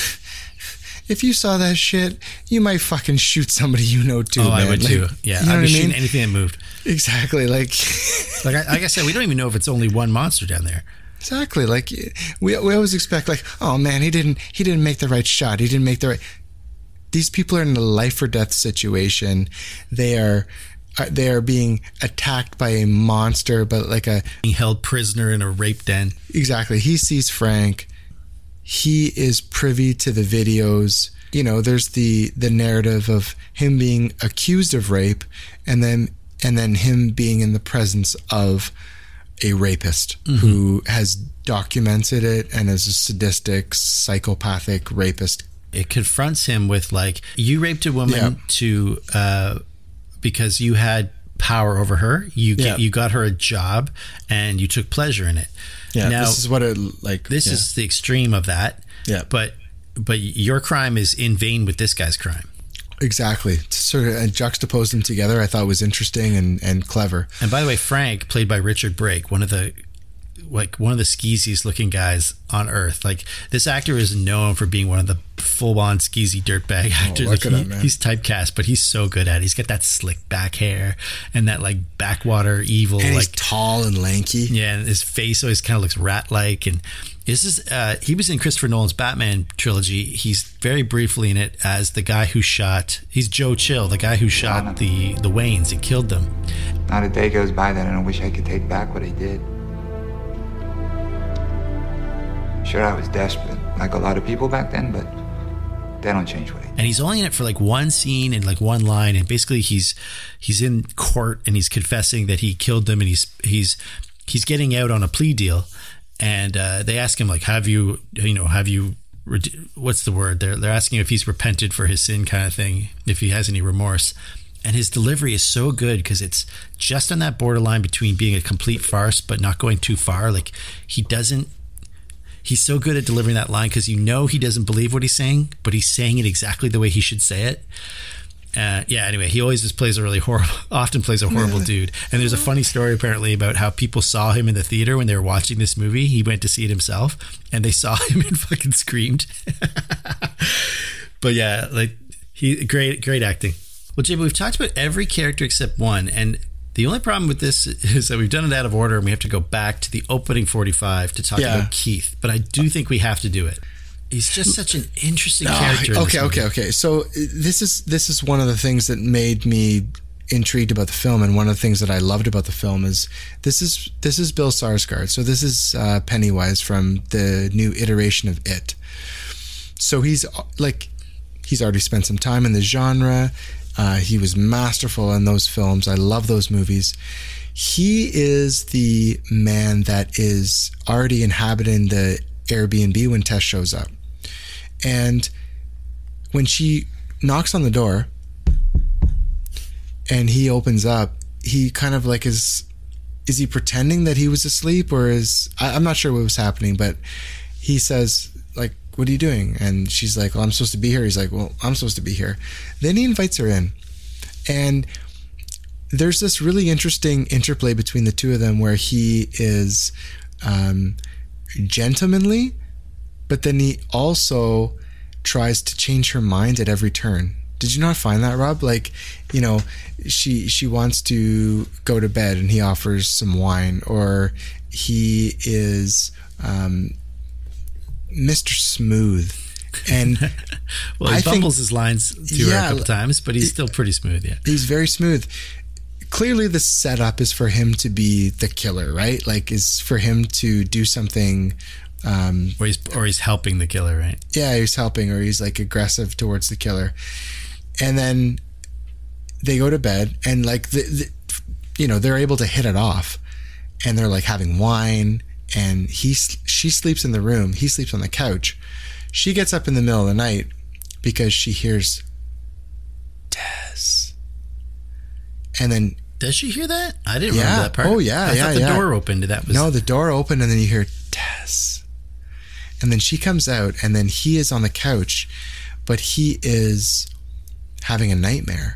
if you saw that shit, you might fucking shoot somebody you know too, oh, man. I would like, too. Yeah, you know I'd be what I shooting mean? anything that moved. Exactly. Like, like, I, like I said, we don't even know if it's only one monster down there. Exactly. Like, we we always expect, like, oh man, he didn't he didn't make the right shot. He didn't make the right. These people are in a life or death situation. They are they are being attacked by a monster, but like a being held prisoner in a rape den. Exactly. He sees Frank. He is privy to the videos. You know, there's the the narrative of him being accused of rape, and then and then him being in the presence of a rapist mm-hmm. who has documented it and is a sadistic, psychopathic rapist. It confronts him with, like, you raped a woman yeah. to uh, because you had power over her. You yeah. get, you got her a job and you took pleasure in it. Yeah, now, this is what it like. This yeah. is the extreme of that. Yeah, but but your crime is in vain with this guy's crime. Exactly. To sort of juxtapose them together, I thought was interesting and, and clever. And by the way, Frank, played by Richard Brake, one of the like one of the skeeziest looking guys on earth. Like, this actor is known for being one of the full on skeezy dirtbag actors. Oh, like, he, him, man. He's typecast, but he's so good at it. He's got that slick back hair and that like backwater evil. And like he's tall and lanky. Yeah, and his face always kind of looks rat like. And this is uh, he was in Christopher Nolan's Batman trilogy. He's very briefly in it as the guy who shot. He's Joe Chill, the guy who shot the the Waynes and killed them. Not a day goes by that I don't wish I could take back what I did. Sure, I was desperate, like a lot of people back then, but they don't change what I did. And he's only in it for like one scene and like one line, and basically he's he's in court and he's confessing that he killed them, and he's he's he's getting out on a plea deal. And uh, they ask him, like, have you, you know, have you, what's the word? They're, they're asking if he's repented for his sin kind of thing, if he has any remorse. And his delivery is so good because it's just on that borderline between being a complete farce but not going too far. Like, he doesn't, he's so good at delivering that line because you know he doesn't believe what he's saying, but he's saying it exactly the way he should say it. Uh, yeah, anyway, he always just plays a really horrible, often plays a horrible dude. And there's a funny story apparently about how people saw him in the theater when they were watching this movie. He went to see it himself and they saw him and fucking screamed. But yeah, like he, great, great acting. Well, Jay, we've talked about every character except one. And the only problem with this is that we've done it out of order and we have to go back to the opening forty-five to talk Yeah. about Keith. But I do think we have to do it. He's just such an interesting Oh, character. in this okay, movie. okay, okay. So uh, this is this is one of the things that made me intrigued about the film, and one of the things that I loved about the film is this is this is Bill Skarsgård. So this is uh, Pennywise from the new iteration of It. So he's uh, like he's already spent some time in the genre. Uh, he was masterful in those films. I love those movies. He is the man that is already inhabiting the Airbnb when Tess shows up. And when she knocks on the door and he opens up, he kind of like is, is he pretending that he was asleep, or is, I, I'm not sure what was happening, but he says like, what are you doing? And she's like, well, I'm supposed to be here. He's like, well, I'm supposed to be here. Then he invites her in. And there's this really interesting interplay between the two of them where he is um, gentlemanly, but then he also tries to change her mind at every turn. Did you not find that, Rob? Like, you know, she she wants to go to bed and he offers some wine, or he is um, Mister Smooth. And well, he I bumbles think, his lines to yeah, her a couple times, but he's still pretty smooth, yeah. He's very smooth. Clearly the setup is for him to be the killer, right? Like, is for him to do something... Um, or he's or he's helping the killer, right? Yeah, he's helping, or he's like aggressive towards the killer. And then they go to bed, and like the, the, you know, they're able to hit it off, and they're like having wine, and he she sleeps in the room, he sleeps on the couch. She gets up in the middle of the night because she hears Tess, and then does she hear that? I didn't yeah, remember that part. oh yeah, I yeah, thought the yeah. door opened. That was no, the door opened, and then you hear Tess. And then she comes out, and then he is on the couch, but he is having a nightmare.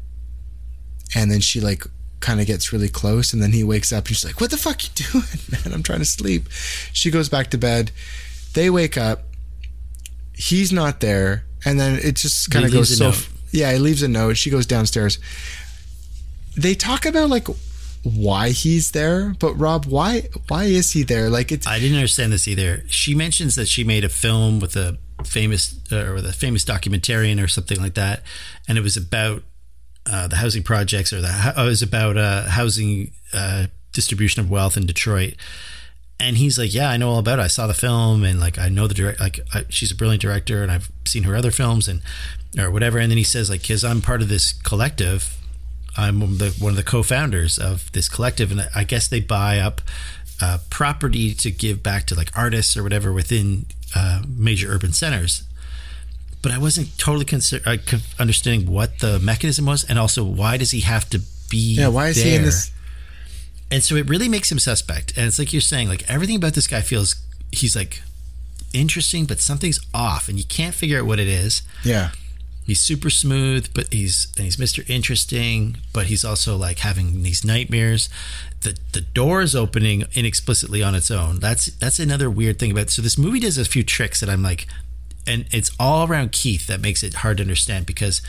And then she like kind of gets really close, and then he wakes up and she's like, what the fuck you doing, man? I'm trying to sleep. She goes back to bed. They wake up. He's not there. And then it just kind of goes so... Note. Yeah, he leaves a note. She goes downstairs. They talk about like why he's there, but Rob, why why is he there? Like, it's I didn't understand this either. She mentions that she made a film with a famous uh, or with a famous documentarian or something like that, and it was about uh, the housing projects, or the it was about uh, housing uh, distribution of wealth in Detroit. And he's like, yeah, I know all about it. I saw the film, and like I know the direct. Like I, she's a brilliant director, and I've seen her other films, and or whatever. And then he says, like, because I'm part of this collective. I'm the, one of the co-founders of this collective, and I guess they buy up uh, property to give back to like artists or whatever within uh, major urban centers. But I wasn't totally consider- uh, understanding what the mechanism was, and also why does he have to be yeah, why is there? he in this? And so it really makes him suspect. And it's like you're saying, like everything about this guy feels he's like interesting, but something's off, and you can't figure out what it is. Yeah. He's super smooth, but he's and he's Mister Interesting, but he's also like having these nightmares. The the door is opening inexplicitly on its own. That's that's another weird thing about it. So this movie does a few tricks that I'm like, and it's all around Keith that makes it hard to understand, because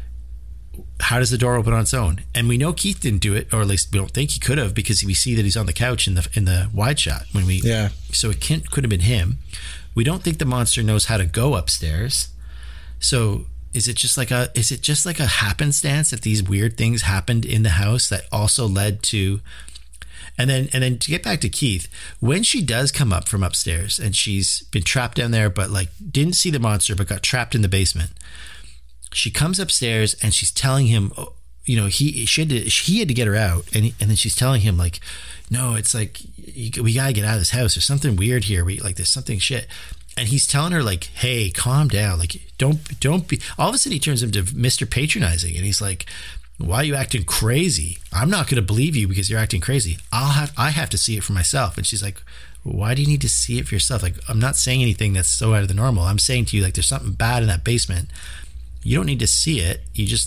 how does the door open on its own? And we know Keith didn't do it, or at least we don't think he could have, because we see that he's on the couch in the in the wide shot when we yeah. So it can't, could have been him. We don't think the monster knows how to go upstairs. So is it just like a is it just like a happenstance that these weird things happened in the house that also led to? And then and then to get back to Keith, when she does come up from upstairs and she's been trapped down there, but like didn't see the monster but got trapped in the basement. She comes upstairs and she's telling him, oh, you know, he she had to he had to get her out, and he, and then she's telling him like, no, it's like you, we gotta get out of this house. There's something weird here. We like there's something shit. And he's telling her like, hey, calm down. Like, don't, don't be, all of a sudden he turns into Mister Patronizing. And he's like, why are you acting crazy? I'm not going to believe you because you're acting crazy. I'll have, I have to see it for myself. And she's like, why do you need to see it for yourself? Like, I'm not saying anything that's so out of the normal. I'm saying to you, like, there's something bad in that basement. You don't need to see it. You just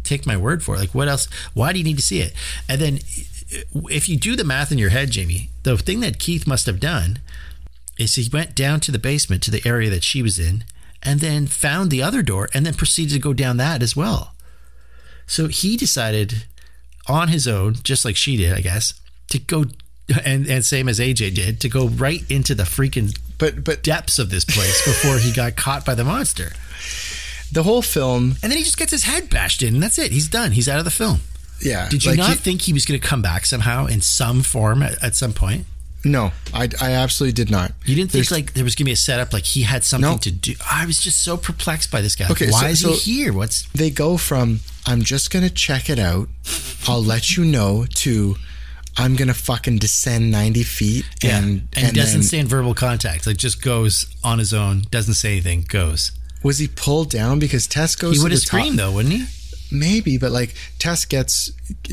take my word for it. Like, what else? Why do you need to see it? And then if you do the math in your head, Jamie, the thing that Keith must have done is he went down to the basement, to the area that she was in, and then found the other door and then proceeded to go down that as well. So he decided on his own, just like she did, I guess, to go, and, and same as A J did, to go right into the freaking but, but, depths of this place before he got caught by the monster. The whole film... And then he just gets his head bashed in, and that's it. He's done. He's out of the film. Yeah. Did you like not he, think he was going to come back somehow in some form at, at some point? No, I, I absolutely did not. You didn't think There's, like there was going to be a setup, like he had something no. to do? I was just so perplexed by this guy. Okay, Why so, is so he here? What's They go from, I'm just going to check it out, I'll let you know, to I'm going to fucking descend ninety feet. Yeah. And, and, and doesn't then, stay in verbal contact. Like just goes on his own, doesn't say anything, goes. Was he pulled down? Because Tess goes He to would the have screamed top. though, wouldn't he? Maybe, but like Tess gets...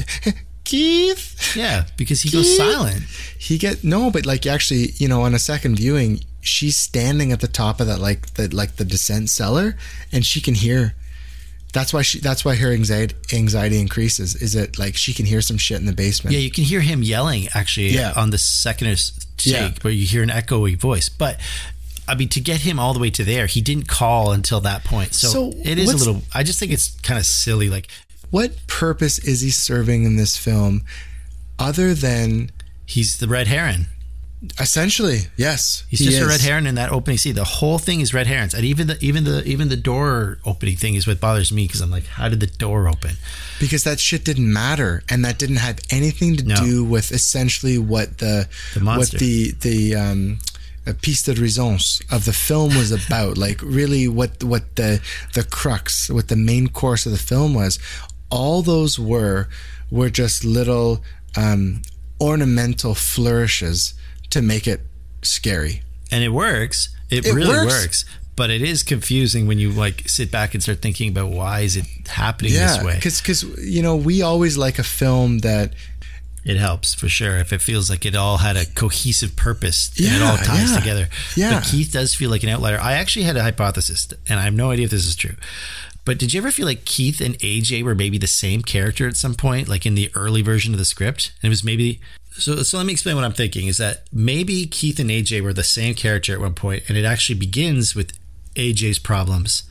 Keith? Yeah, because he Keith? goes silent. He get no, but like actually, you know, on a second viewing, she's standing at the top of that like the like the descent cellar, and she can hear. That's why she. That's why her anxiety anxiety increases. Is it like she can hear some shit in the basement? Yeah, you can hear him yelling actually Yeah. on the second shake, Yeah. where you hear an echoey voice. But I mean, to get him all the way to there, he didn't call until that point. So, So it is a what's- little. I just think it's kind of silly. Like, what purpose is he serving in this film, other than he's the red heron? Essentially, yes, He's he just a is. red heron in that opening scene. The whole thing is red herons, and even the even the even the door opening thing is what bothers me because I'm like, how did the door open? Because that shit didn't matter, and that didn't have anything to No. do with essentially what the, The monster. what the the um, a piece de resistance of the film was about. Like really, what what the the crux, what the main course of the film was. All those were were just little um, ornamental flourishes to make it scary. And it works. It, It really works. works. But it is confusing when you like sit back and start thinking about why is it happening Yeah, this way. because you know we always like a film that. It helps for sure if it feels like it all had a cohesive purpose and it Yeah, all ties yeah, together. yeah. But Keith does feel like an outlier. I actually had a hypothesis, and I have no idea if this is true. But did you ever feel like Keith and A J were maybe the same character at some point, like in the early version of the script? And it was maybe so. So let me explain what I'm thinking. Is that maybe Keith and A J were the same character at one point, and it actually begins with A J's problems,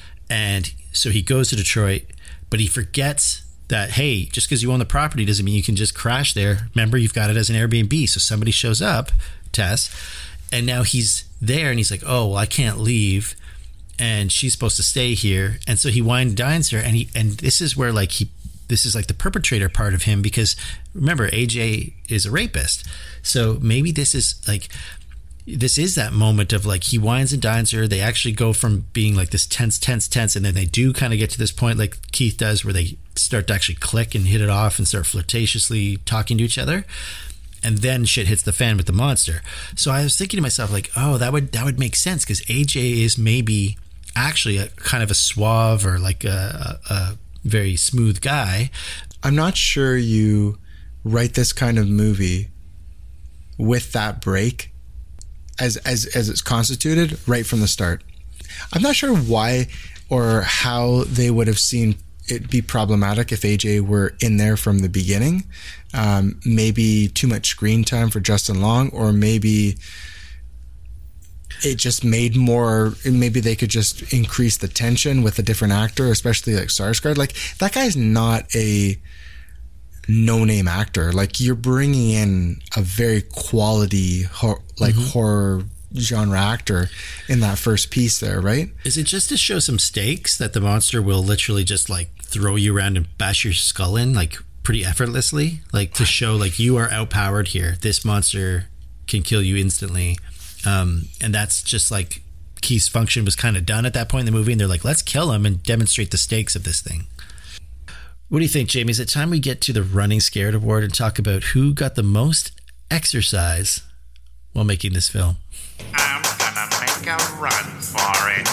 and so he goes to Detroit, but he forgets that, hey, just because you own the property doesn't mean you can just crash there. Remember, you've got it as an Airbnb. So somebody shows up, Tess, and now he's there and he's like, oh, well, I can't leave. And she's supposed to stay here. And so he wine and dines her. And he, and this is where like he, this is like the perpetrator part of him, because remember, A J is a rapist. So maybe this is like, this is that moment of like he wines and dines her. They actually go from being like this tense, tense, tense, and then they do kind of get to this point like Keith does where they start to actually click and hit it off and start flirtatiously talking to each other. And then shit hits the fan with the monster. So I was thinking to myself like, oh, that would that would make sense because A J is maybe actually a kind of a suave or like a, a, a very smooth guy. I'm not sure you write this kind of movie with that break as as as it's constituted right from the start. I'm not sure why or how they would have seen it be problematic if A J were in there from the beginning. Um, maybe too much screen time for Justin Long, or maybe it just made more, maybe they could just increase the tension with a different actor, especially like Skarsgård. Like that guy's not a no-name actor. Like you're bringing in a very quality hor- like mm-hmm. horror genre actor in that first piece there, right? Is it just to show some stakes that the monster will literally just like throw you around and bash your skull in like pretty effortlessly, like to show like you are outpowered here, this monster can kill you instantly, um and that's just like Keith's function was kind of done at that point in the movie, and they're like, let's kill him and demonstrate the stakes of this thing. What do you think, Jamie? Is it time we get to the Running Scared Award and talk about who got the most exercise while making this film? I'm gonna make a run for it.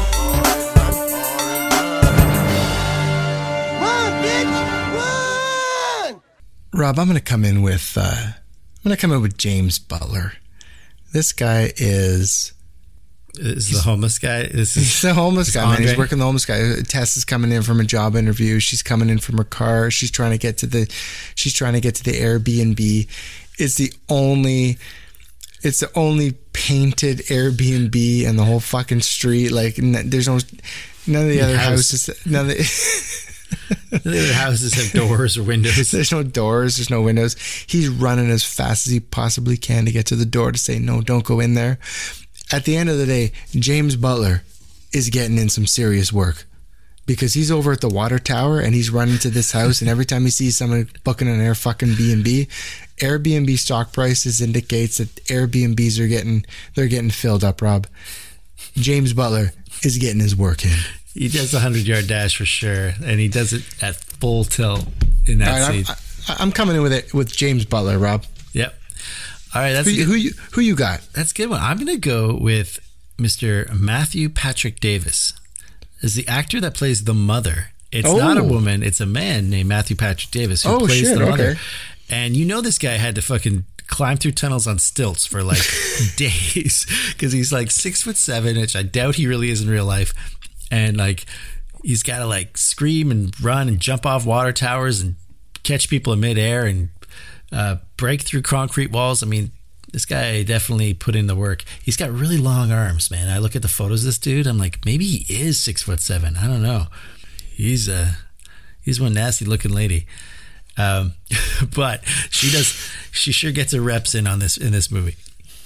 Run, bitch! Run! Rob, I'm going to come in with uh, I'm going to come in with James Butler. This guy is Is the homeless guy? This is He's the homeless guy, Andre? man. He's working the homeless guy. Tess is coming in from a job interview. She's coming in from her car. She's trying to get to the, she's trying to get to the Airbnb. It's the only, it's the only painted Airbnb in the whole fucking street. Like, n- there's no, none of the other House. houses, none of the, none of the other houses have doors or windows. There's no doors. There's no windows. He's running as fast as he possibly can to get to the door to say, no, don't go in there. At the end of the day, James Butler is getting in some serious work because he's over at the water tower and he's running to this house, and every time he sees someone booking an air fucking B and B, Airbnb stock prices indicates that Airbnbs are getting, they're getting filled up, Rob. James Butler is getting his work in. He does a hundred-yard dash for sure, and he does it at full tilt in that All right, scene. I'm, I'm coming in with it with James Butler, Rob. Yep. All right, that's who, good. who you who you got? That's a good one. I'm going to go with Mister Matthew Patrick Davis as the actor that plays the mother. It's Oh. not a woman; it's a man named Matthew Patrick Davis who Oh, plays shit, the mother. okay. And you know, this guy had to fucking climb through tunnels on stilts for like days because he's like six foot seven, which I doubt he really is in real life, and like he's got to like scream and run and jump off water towers and catch people in midair and uh, break through concrete walls. I mean, this guy definitely put in the work. He's got really long arms, man. I look at the photos of this dude. I'm like, maybe he is six foot seven. I don't know. He's a he's one nasty looking lady. Um, but she does. She sure gets her reps in on this in this movie.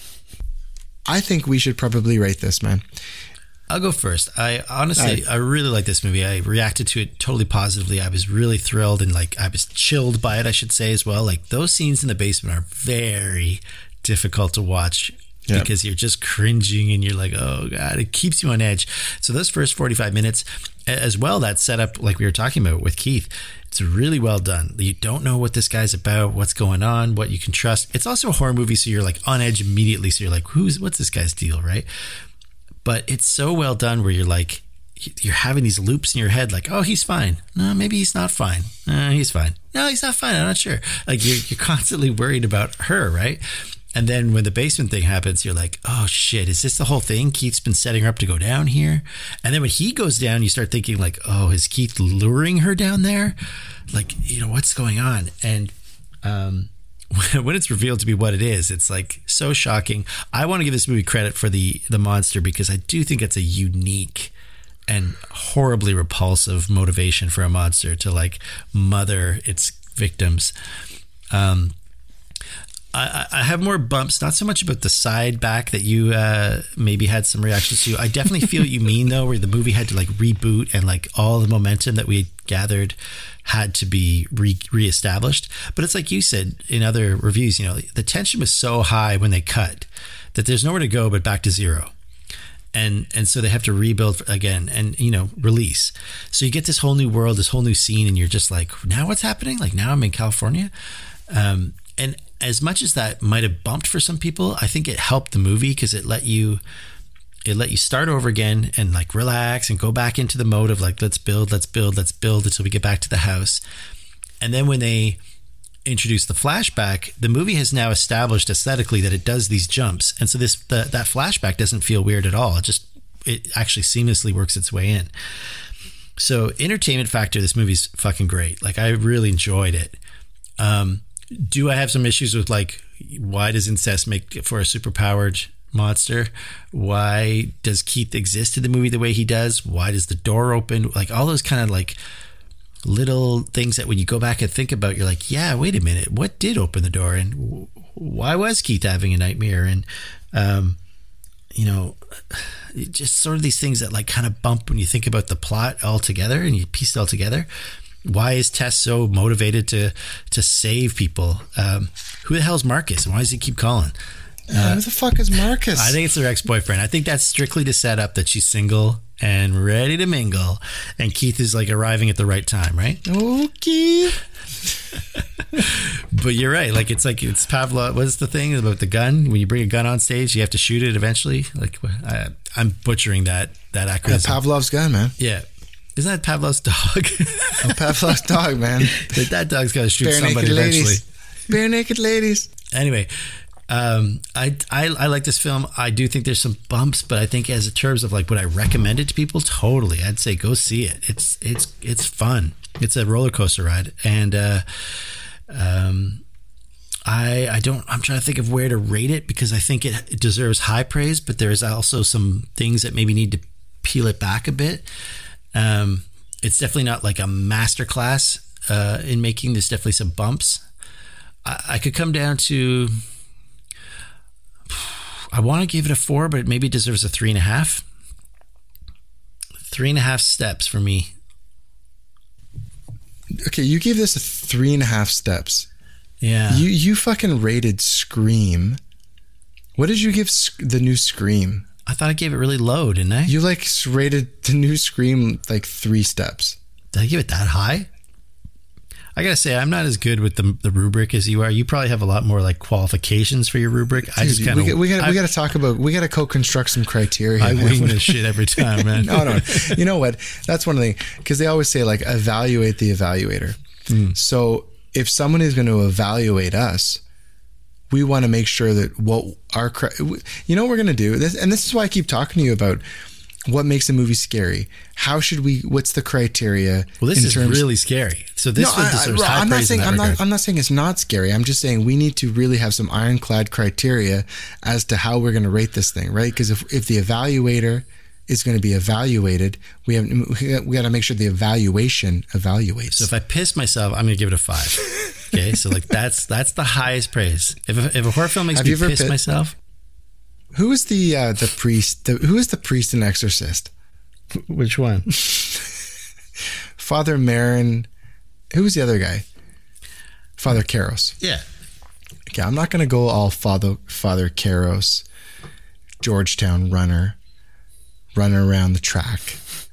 I think we should probably rate this, man. I'll go first. I honestly, I, I really like this movie. I reacted to it totally positively. I was really thrilled and like I was chilled by it, I should say as well. Like those scenes in the basement are very difficult to watch Yep. because you're just cringing and you're like, oh God, it keeps you on edge. So those first forty-five minutes as well, that setup, like we were talking about with Keith, it's really well done. You don't know what this guy's about, what's going on, what you can trust. It's also a horror movie, so you're like on edge immediately. So you're like, who's, what's this guy's deal, right? But it's so well done where you're like, you're having these loops in your head like, oh, he's fine. No, maybe he's not fine. No, he's fine. No, he's not fine. I'm not sure. Like you're, you're constantly worried about her, right? And then when the basement thing happens, you're like, oh shit, is this the whole thing? Keith's been setting her up to go down here. And then when he goes down, you start thinking like, oh, is Keith luring her down there? Like, you know, what's going on? And um, when it's revealed to be what it is, it's like so shocking. I want to give this movie credit for the the monster because I do think it's a unique and horribly repulsive motivation for a monster to like mother its victims. Um, I, I have more bumps, not so much about the side back that you uh, maybe had some reactions to. I definitely feel what you mean though, where the movie had to like reboot and like all the momentum that we had gathered had to be re- reestablished. But it's like you said in other reviews, you know, the tension was so high when they cut that there's nowhere to go but back to zero. And and so they have to rebuild again and, you know, release. So you get this whole new world, this whole new scene, and you're just like, now what's happening? Like now I'm in California. Um, and as much as that might have bumped for some people, I think it helped the movie because it let you it let you start over again and like relax and go back into the mode of like, let's build, let's build, let's build until we get back to the house. And then when they introduce the flashback, the movie has now established aesthetically that it does these jumps. And so this the, that flashback doesn't feel weird at all. It just, it actually seamlessly works its way in. So entertainment factor, this movie's fucking great. Like I really enjoyed it. Um, Do I have some issues with like, why does incest make for a superpowered monster? Why does Keith exist in the movie the way he does? Why does the door open? Like all those kind of like little things that when you go back and think about, you're like, yeah, wait a minute, what did open the door? And why was Keith having a nightmare? And, um, you know, just sort of these things that like kind of bump when you think about the plot all together and you piece it all together. Why is Tess so motivated to to save people? Um, who the hell is Marcus? And why does he keep calling? Uh, who the fuck is Marcus? I think it's her ex-boyfriend. I think that's strictly to set up that she's single and ready to mingle. And Keith is like arriving at the right time, right? Oh, Keith. But you're right. Like it's like it's Pavlov. What's the thing about the gun? When you bring a gun on stage, you have to shoot it eventually. Like I, I'm butchering that that acronym. Yeah, Pavlov's gun, man. Yeah. Isn't that Pavlov's dog? Oh, Pavlov's dog, man. that, that dog's got to shoot Bare somebody naked eventually. Ladies. Bare naked ladies. Anyway, Um, I, I I like this film. I do think there's some bumps, but I think as in terms of like would I recommend it to people? Totally. I'd say go see it. It's it's it's fun. It's a roller coaster ride, and uh, um, I I don't. I'm trying to think of where to rate it because I think it, it deserves high praise, but there's also some things that maybe need to peel it back a bit. Um, it's definitely not like a masterclass uh, in making. There's definitely some bumps. I, I could come down to. I want to give it a four, but it maybe deserves a three and a half. Three and a half steps for me. Okay, you gave this a three and a half steps. Yeah. You you fucking rated Scream. What did you give Sc- the new Scream? I thought I gave it really low, didn't I? You like rated the new Scream like three steps. Did I give it that high? I gotta say, I'm not as good with the the rubric as you are. You probably have a lot more like qualifications for your rubric. Dude, I just kind of we, we got we got to talk about we got to co-construct some criteria. I man. wing this shit every time, man. no, no. You know what? That's one of the because they always say like evaluate the evaluator. Mm. So if someone is going to evaluate us, we want to make sure that what our you know what we're going to do this, and this is why I keep talking to you about. What makes a movie scary? How should we? What's the criteria? Well, this in is terms, really scary. So this no, one deserves I, I, high I'm not praise saying in that I'm regard. not. I'm not saying it's not scary. I'm just saying we need to really have some ironclad criteria as to how we're going to rate this thing, right? Because if if the evaluator is going to be evaluated, we have we got to make sure the evaluation evaluates. So if I piss myself, I'm going to give it a five. Okay, so like that's that's the highest praise. If a, if a horror film makes have me you ever piss pit- myself, who is the uh, the priest? The, who is the priest in Exorcist? Which one? Father Marin. Who was the other guy? Father Karras. Yeah. Okay, I'm not going to go all Father Father Karras, Georgetown runner, running around the track,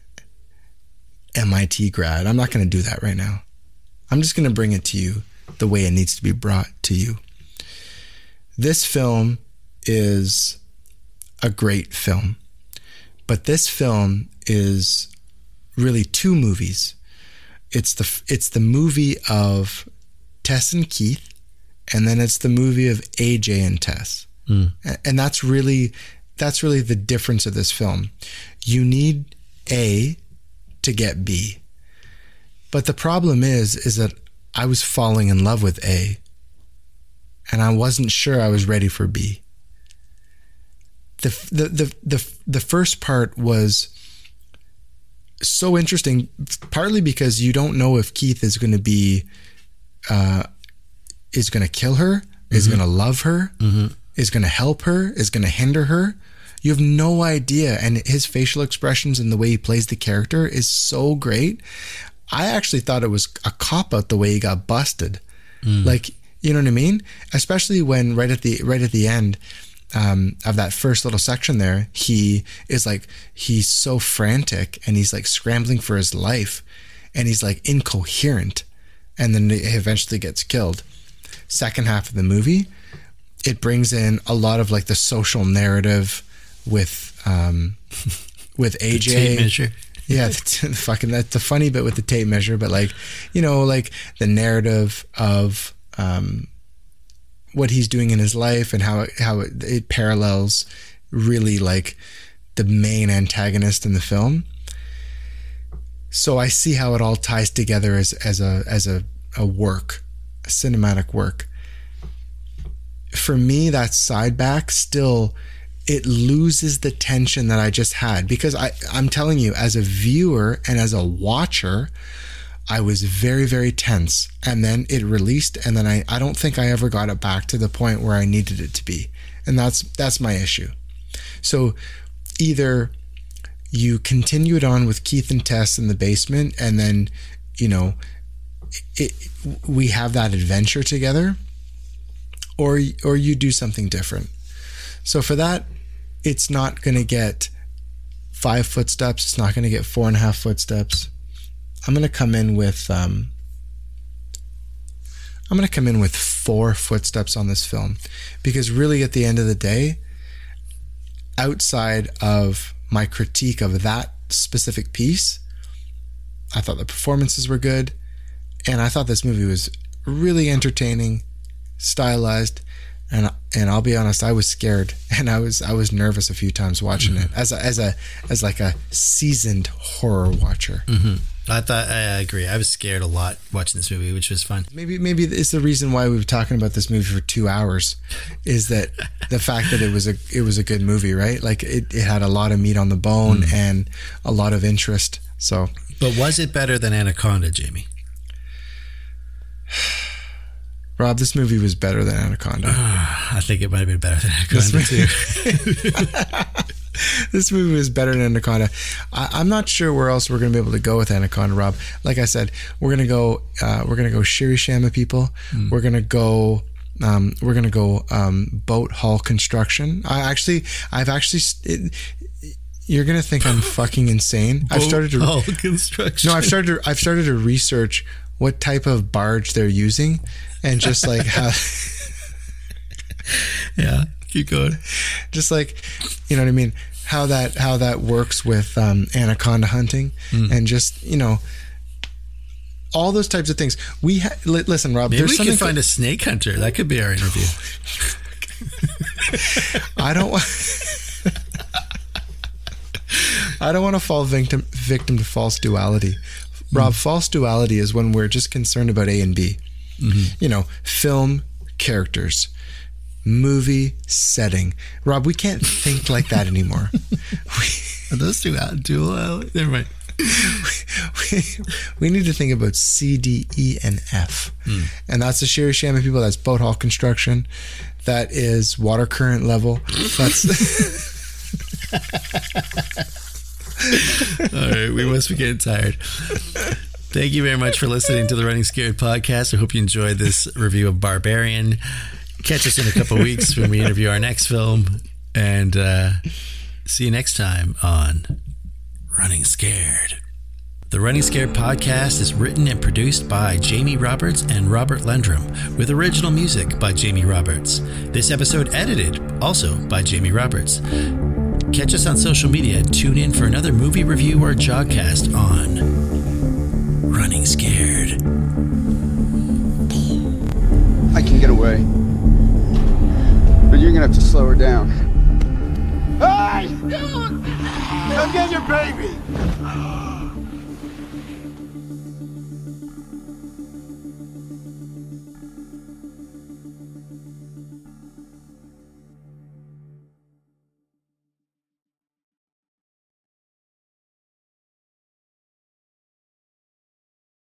M I T grad. I'm not going to do that right now. I'm just going to bring it to you the way it needs to be brought to you. This film is a great film, but this film is really two movies. It's the it's the movie of Tess and Keith, and then it's the movie of A J and Tess. Mm. And that's really that's really the difference of this film. You need A to get B. But the problem is is that I was falling in love with A, and I wasn't sure I was ready for B. The the the the, the first part was so interesting, partly because you don't know if Keith is going to be, uh, is going to kill her, mm-hmm. is going to love her, mm-hmm. is going to help her, is going to hinder her. You have no idea. And his facial expressions and the way he plays the character is so great. I actually thought it was a cop-out the way he got busted. Mm. Like, you know what I mean? Especially when right at the right at the end, Um, of that first little section there, he is like, he's so frantic and he's like scrambling for his life and he's like incoherent, and then he eventually gets killed. Second half of the movie, it brings in a lot of like the social narrative with um, with A J. The tape measure. Yeah, the, the fucking that's the funny bit with the tape measure, but like, you know, like the narrative of um, what he's doing in his life and how it, how it, it parallels really like the main antagonist in the film. So I see how it all ties together as as a as a, a work, a cinematic work. For me, that side back still, it loses the tension that I just had, because I, I'm telling you, as a viewer and as a watcher, I was very, very tense, and then it released, and then I, I don't think I ever got it back to the point where I needed it to be. And that's that's my issue. So either you continue it on with Keith and Tess in the basement, and then, you know, it, we have that adventure together, or or you do something different. So for that, it's not going to get five footsteps. It's not going to get four and a half footsteps. I'm going to come in with um, I'm going to come in with four footsteps on this film, because really at the end of the day, outside of my critique of that specific piece, I thought the performances were good, and I thought this movie was really entertaining, stylized. and and I'll be honest, I was scared, and I was I was nervous a few times watching mm-hmm. it as a, as a as like a seasoned horror watcher. Mm-hmm. I thought I agree. I was scared a lot watching this movie, which was fun. Maybe maybe it's the reason why we were talking about this movie for two hours, is that the fact that it was a it was a good movie, right? Like it, it had a lot of meat on the bone mm. and a lot of interest. So, but was it better than Anaconda, Jamie? Rob, this movie was better than Anaconda. I think it might have been better than Anaconda too. This movie was better than Anaconda. I, I'm not sure where else we're going to be able to go with Anaconda, Rob. Like I said, we're going to go. Uh, we're going to go Shiri Shama people. Mm. We're going to go. Um, we're going to go um, boat hull construction. I actually, I've actually. It, you're going to think I'm fucking insane. Boat I've started to hull construction. No, I've started. To, I've started to research what type of barge they're using, and just like how. Yeah. Keep going. Just like, you know what I mean? How that how that works with um, anaconda hunting mm. and just, you know, all those types of things. We ha- li- listen, Rob. Maybe there's we something can find co- a snake hunter. That could be our interview. I don't want. I don't want to fall victim victim to false duality. Rob, mm. false duality is when we're just concerned about A and B. Mm-hmm. You know, film, characters. Movie setting. Rob, we can't think like that anymore. we, Are those two out? Dual? Never mind. We, we need to think about C, D, E, and F. Mm. And that's the Shiri Shama people. That's boat hull construction. That is water current level. That's. All right, we must be getting tired. Thank you very much for listening to the Running Scared podcast. I hope you enjoyed this review of Barbarian. Catch us in a couple of weeks when we interview our next film. And uh, see you next time on Running Scared. The Running Scared podcast is written and produced by Jamie Roberts and Robert Lendrum, with original music by Jamie Roberts. This episode edited also by Jamie Roberts. Catch us on social media. Tune in for another movie review or jogcast on Running Scared. I can get away. But you're gonna have to slow her down. Hey! Come get your baby!